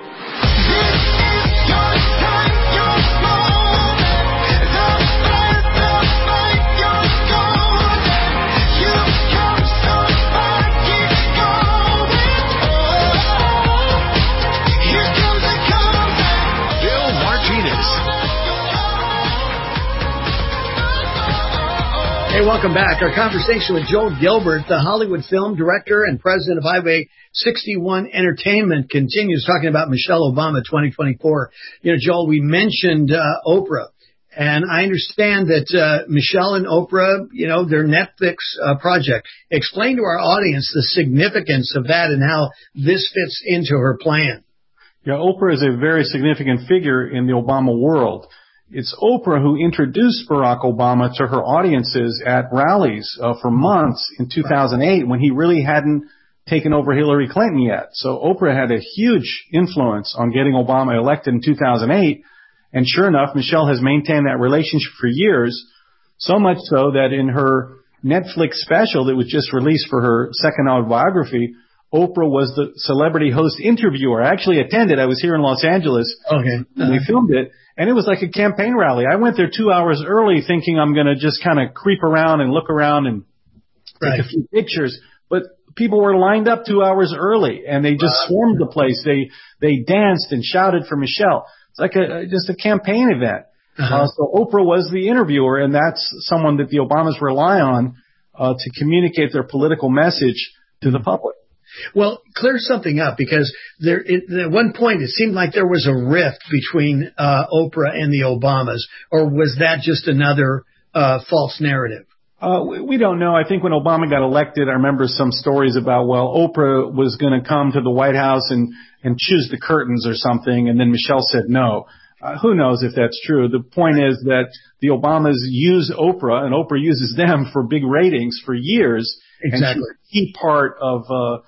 Hey, welcome back. Our conversation with Joel Gilbert, the Hollywood film director and president of Highway sixty-one Entertainment, continues talking about Michelle Obama twenty twenty-four. You know, Joel, we mentioned uh, Oprah, and I understand that uh, Michelle and Oprah, you know, their Netflix uh, project. Explain to our audience the significance of that and how this fits into her plan. Yeah, Oprah is a very significant figure in the Obama world. It's Oprah who introduced Barack Obama to her audiences at rallies uh, for months in two thousand eight when he really hadn't taken over Hillary Clinton yet. So Oprah had a huge influence on getting Obama elected in two thousand eight. And sure enough, Michelle has maintained that relationship for years, so much so that in her Netflix special that was just released for her second autobiography, Oprah was the celebrity host interviewer. I actually attended. I was here in Los Angeles. Okay. Uh-huh. We filmed it. And it was like a campaign rally. I went there two hours early thinking I'm going to just kind of creep around and look around and take right. a few pictures. But people were lined up two hours early, and they just wow. swarmed the place. They they danced and shouted for Michelle. It's like a just a campaign event. Uh-huh. Uh, so Oprah was the interviewer, and that's someone that the Obamas rely on uh, to communicate their political message to the public. Well, clear something up, because there, it, at one point it seemed like there was a rift between uh, Oprah and the Obamas, or was that just another uh, false narrative? Uh, we, we don't know. I think when Obama got elected, I remember some stories about, well, Oprah was going to come to the White House and, and choose the curtains or something, and then Michelle said no. Uh, who knows if that's true? The point is that the Obamas use Oprah, and Oprah uses them for big ratings for years. Exactly. And she's a key part of uh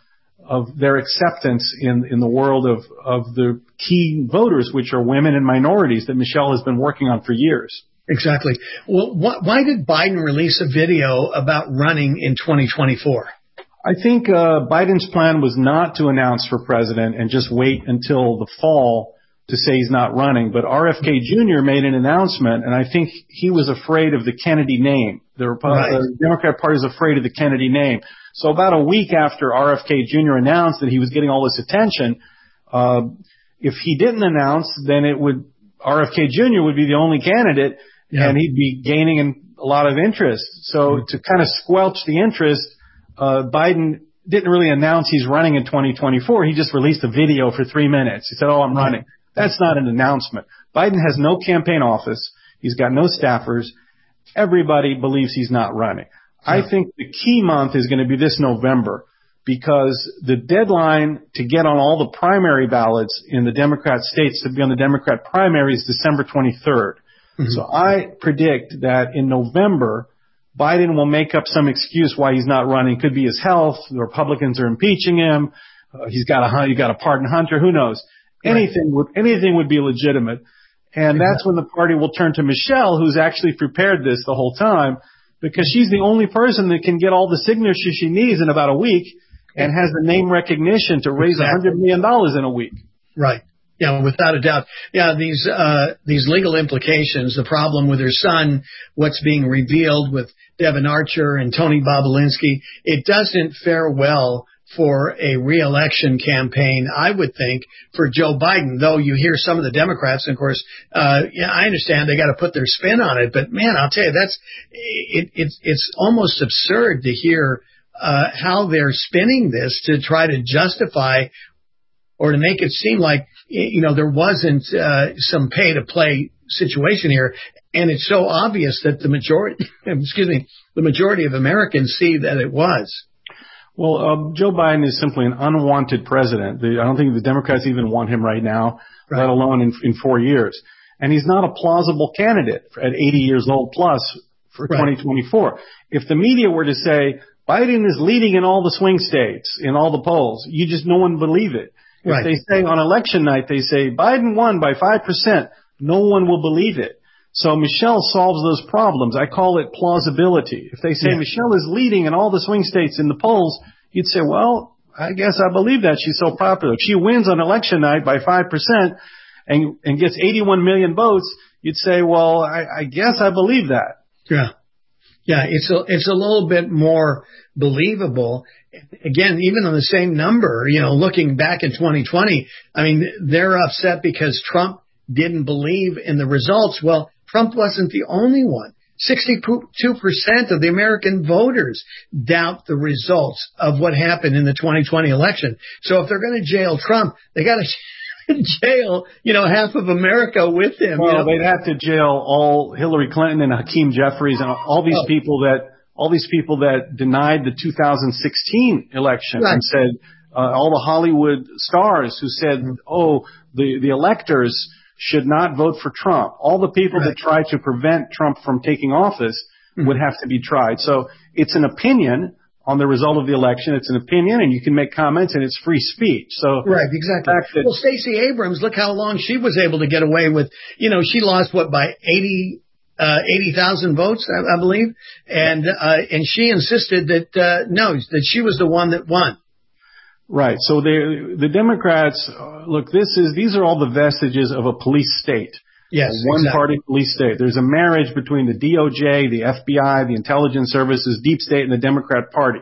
of their acceptance in, in the world of, of the key voters, which are women and minorities that Michelle has been working on for years. Exactly. Well, wh- why did Biden release a video about running in twenty twenty-four? I think uh, Biden's plan was not to announce for president and just wait until the fall to say he's not running. But R F K Junior made an announcement, and I think he was afraid of the Kennedy name. The, Repo- right. the Democrat Party is afraid of the Kennedy name. So about a week after R F K Junior announced that he was getting all this attention, uh, if he didn't announce, then it would R F K Junior would be the only candidate, yeah. and he'd be gaining in a lot of interest. So mm-hmm. to kind of squelch the interest, uh, Biden didn't really announce he's running in twenty twenty-four. He just released a video for three minutes. He said, oh, I'm running. That's not an announcement. Biden has no campaign office. He's got no staffers. Everybody believes he's not running. Yeah. I think the key month is going to be this November because the deadline to get on all the primary ballots in the Democrat states to be on the Democrat primary is December twenty-third. Mm-hmm. So I predict that in November, Biden will make up some excuse why he's not running. Could be his health. The Republicans are impeaching him. Uh, he's got a, you got a pardon Hunter. Who knows? Anything would, anything would be legitimate. And that's when the party will turn to Michelle, who's actually prepared this the whole time, because she's the only person that can get all the signatures she needs in about a week and has the name recognition to raise one hundred million dollars in a week. Right. Yeah, without a doubt. Yeah, these, uh, these legal implications, the problem with her son, what's being revealed with Devin Archer and Tony Bobulinski, it doesn't fare well for a re-election campaign, I would think, for Joe Biden, though you hear some of the Democrats, and of course, uh, yeah, I understand they got to put their spin on it, but man, I'll tell you, that's, it, it's, it's almost absurd to hear, uh, how they're spinning this to try to justify or to make it seem like, you know, there wasn't, uh, some pay to play situation here. And it's so obvious that the majority, excuse me, the majority of Americans see that it was. Well, uh, Joe Biden is simply an unwanted president. The, I don't think the Democrats even want him right now, right. let alone in, in four years. And he's not a plausible candidate at eighty years old plus for right. twenty twenty-four. If the media were to say Biden is leading in all the swing states, in all the polls, you just, no one believe it. If right. they say on election night, they say Biden won by five percent, no one will believe it. So Michelle solves those problems. I call it plausibility. If they say yeah. Michelle is leading in all the swing states in the polls, you'd say, well, I guess I believe that. She's so popular. If she wins on election night by five percent and, and gets eighty-one million votes, you'd say, well, I, I guess I believe that. Yeah. Yeah, it's a, it's a little bit more believable. Again, even on the same number, you know, looking back in twenty twenty, I mean, they're upset because Trump didn't believe in the results. Well, Trump wasn't the only one. sixty-two percent of the American voters doubt the results of what happened in the twenty twenty election. So if they're going to jail Trump, they got to jail, you know, half of America with him. Well, you know? They'd have to jail all Hillary Clinton and Hakeem Jeffries and all these oh. people that all these people that denied the two thousand sixteen election right. and said uh, all the Hollywood stars who said, mm-hmm. oh, the the electors should not vote for Trump. All the people right. that tried to prevent Trump from taking office mm-hmm. would have to be tried. So it's an opinion on the result of the election. It's an opinion, and you can make comments, and it's free speech. So right, exactly. That, well, Stacey Abrams, look how long she was able to get away with. You know, she lost what by eighty uh, eighty thousand votes, I, I believe, and uh, and she insisted that uh, no, that she was the one that won. Right. So they, the Democrats, uh, look, this is, these are all the vestiges of a police state. Yes. A one-party exactly. police state. There's a marriage between the D O J, the F B I, the intelligence services, deep state, and the Democrat Party.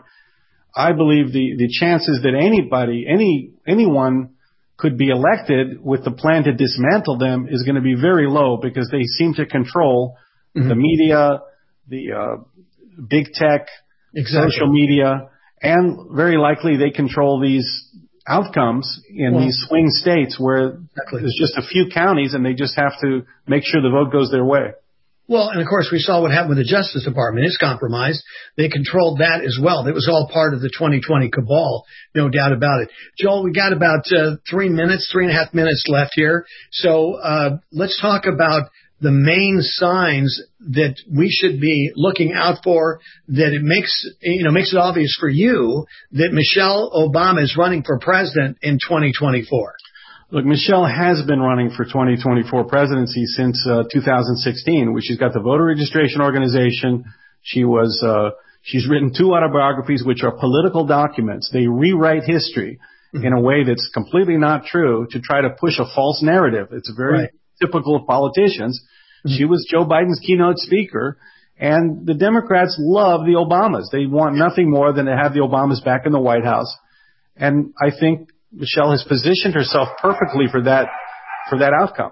I believe the, the chances that anybody, any, anyone could be elected with the plan to dismantle them is going to be very low because they seem to control mm-hmm. the media, the, uh, big tech, exactly. social media. And very likely they control these outcomes in well, these swing states where exactly. there's just a few counties and they just have to make sure the vote goes their way. Well, and of course we saw what happened with the Justice Department. It's compromised. They controlled that as well. That was all part of the twenty twenty cabal, no doubt about it. Joel, we got about uh, three minutes, three and a half minutes left here. So uh let's talk about the main signs that we should be looking out for, that it makes, you know, makes it obvious for you that Michelle Obama is running for president in twenty twenty-four? Look, Michelle has been running for twenty twenty-four presidency since uh, two thousand sixteen, where she's got the voter registration organization. She was, uh, she's written two autobiographies, which are political documents. They rewrite history mm-hmm. in a way that's completely not true to try to push a false narrative. It's very right. typical of politicians. Mm-hmm. She was Joe Biden's keynote speaker, and the Democrats love the Obamas. They want nothing more than to have the Obamas back in the White House. And I think Michelle has positioned herself perfectly for that, for that outcome.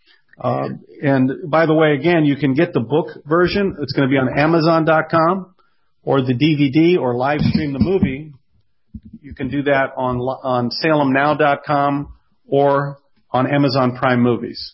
Um, and by the way, again, you can get the book version. It's going to be on Amazon dot com, or the D V D, or live stream the movie. You can do that on, on Salem Now dot com or on Amazon Prime Movies.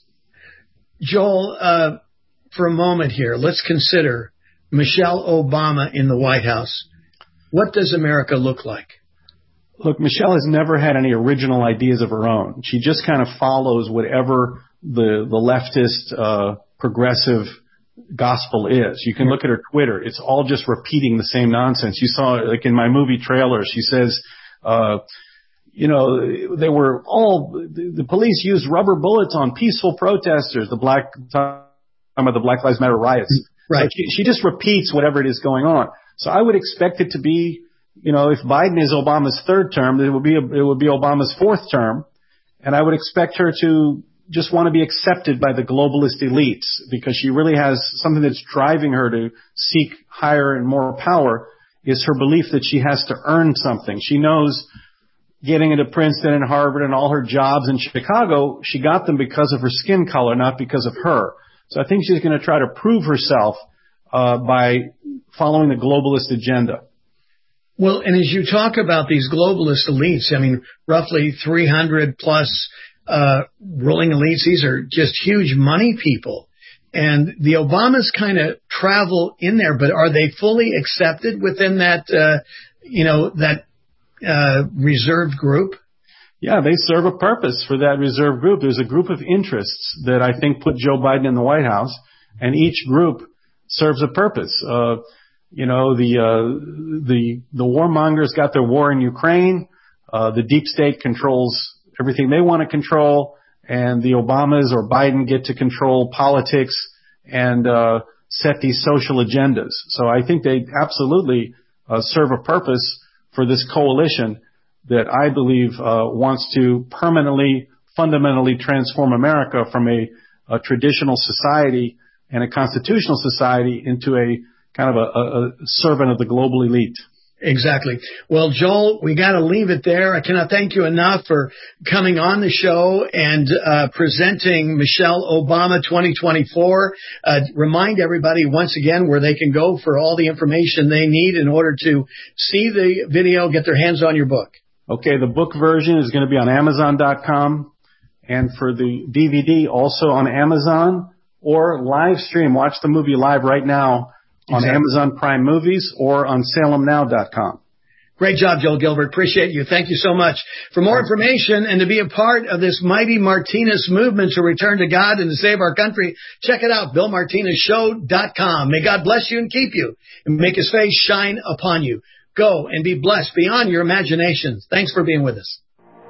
Joel, uh, for a moment here, let's consider Michelle Obama in the White House. What does America look like? Look, Michelle has never had any original ideas of her own. She just kind of follows whatever the the leftist, uh, progressive gospel is. You can look at her Twitter. It's all just repeating the same nonsense. You saw, like in my movie trailer, she says, uh, you know, they were all, the, the police used rubber bullets on peaceful protesters, the black, time of the Black Lives Matter riots. Right. So she, she just repeats whatever it is going on. So I would expect it to be, you know, if Biden is Obama's third term, it would be, a, it would be Obama's fourth term. And I would expect her to just want to be accepted by the globalist elites, because she really has something that's driving her to seek higher and more power, is her belief that she has to earn something. She knows getting into Princeton and Harvard and all her jobs in Chicago, she got them because of her skin color, not because of her. So I think she's going to try to prove herself uh, by following the globalist agenda. Well, and as you talk about these globalist elites, I mean, roughly three hundred plus uh ruling elites, these are just huge money people. And the Obamas kind of travel in there, but are they fully accepted within that, uh you know, that uh reserved group? Yeah, they serve a purpose for that reserve group. There's a group of interests that I think put Joe Biden in the White House, and each group serves a purpose. Uh You know, the, uh, the, the warmongers got their war in Ukraine. Uh, the deep state controls everything they want to control, and the Obamas or Biden get to control politics and, uh, set these social agendas. So I think they absolutely, uh, serve a purpose for this coalition that I believe, uh, wants to permanently, fundamentally transform America from a, a traditional society and a constitutional society into a kind of a, a, a servant of the global elite. Exactly. Well, Joel, we got to leave it there. I cannot thank you enough for coming on the show and uh, presenting Michelle Obama twenty twenty-four. Uh, remind everybody once again where they can go for all the information they need in order to see the video, get their hands on your book. Okay, the book version is going to be on Amazon dot com, and for the D V D also on Amazon, or live stream. Watch the movie live right now on exactly. Amazon Prime Movies or on Salem Now dot com. Great job, Joel Gilbert. Appreciate you. Thank you so much. For more information and to be a part of this mighty Martinez movement to return to God and to save our country, check it out, Bill Martinez Show dot com. May God bless you and keep you and make His face shine upon you. Go and be blessed beyond your imaginations. Thanks for being with us.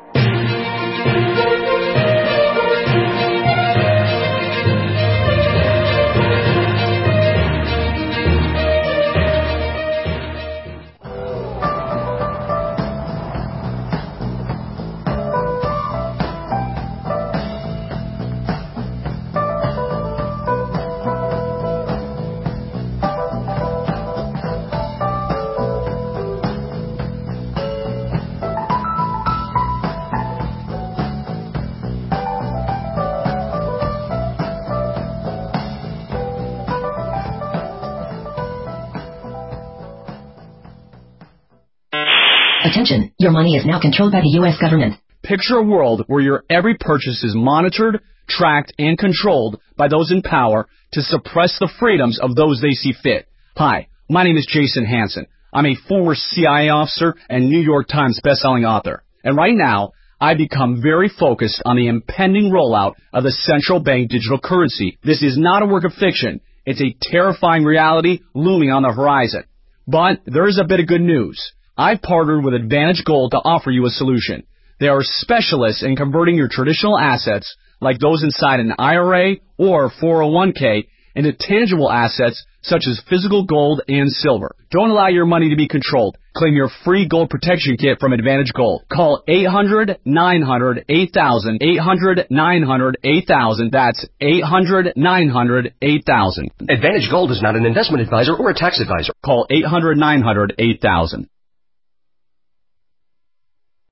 Attention, your money is now controlled by the U S government. Picture a world where your every purchase is monitored, tracked, and controlled by those in power to suppress the freedoms of those they see fit. Hi, my name is Jason Hansen. I'm a former C I A officer and New York Times bestselling author. And right now, I become very focused on the impending rollout of the central bank digital currency. This is not a work of fiction. It's a terrifying reality looming on the horizon. But there is a bit of good news. I've partnered with Advantage Gold to offer you a solution. They are specialists in converting your traditional assets, like those inside an I R A or four oh one k, into tangible assets such as physical gold and silver. Don't allow your money to be controlled. Claim your free gold protection kit from Advantage Gold. Call eight hundred, nine hundred, eight thousand, eight hundred, nine hundred, eight thousand. That's eight hundred, nine hundred, eight thousand. Advantage Gold is not an investment advisor or a tax advisor. Call eight hundred, nine hundred, eight thousand.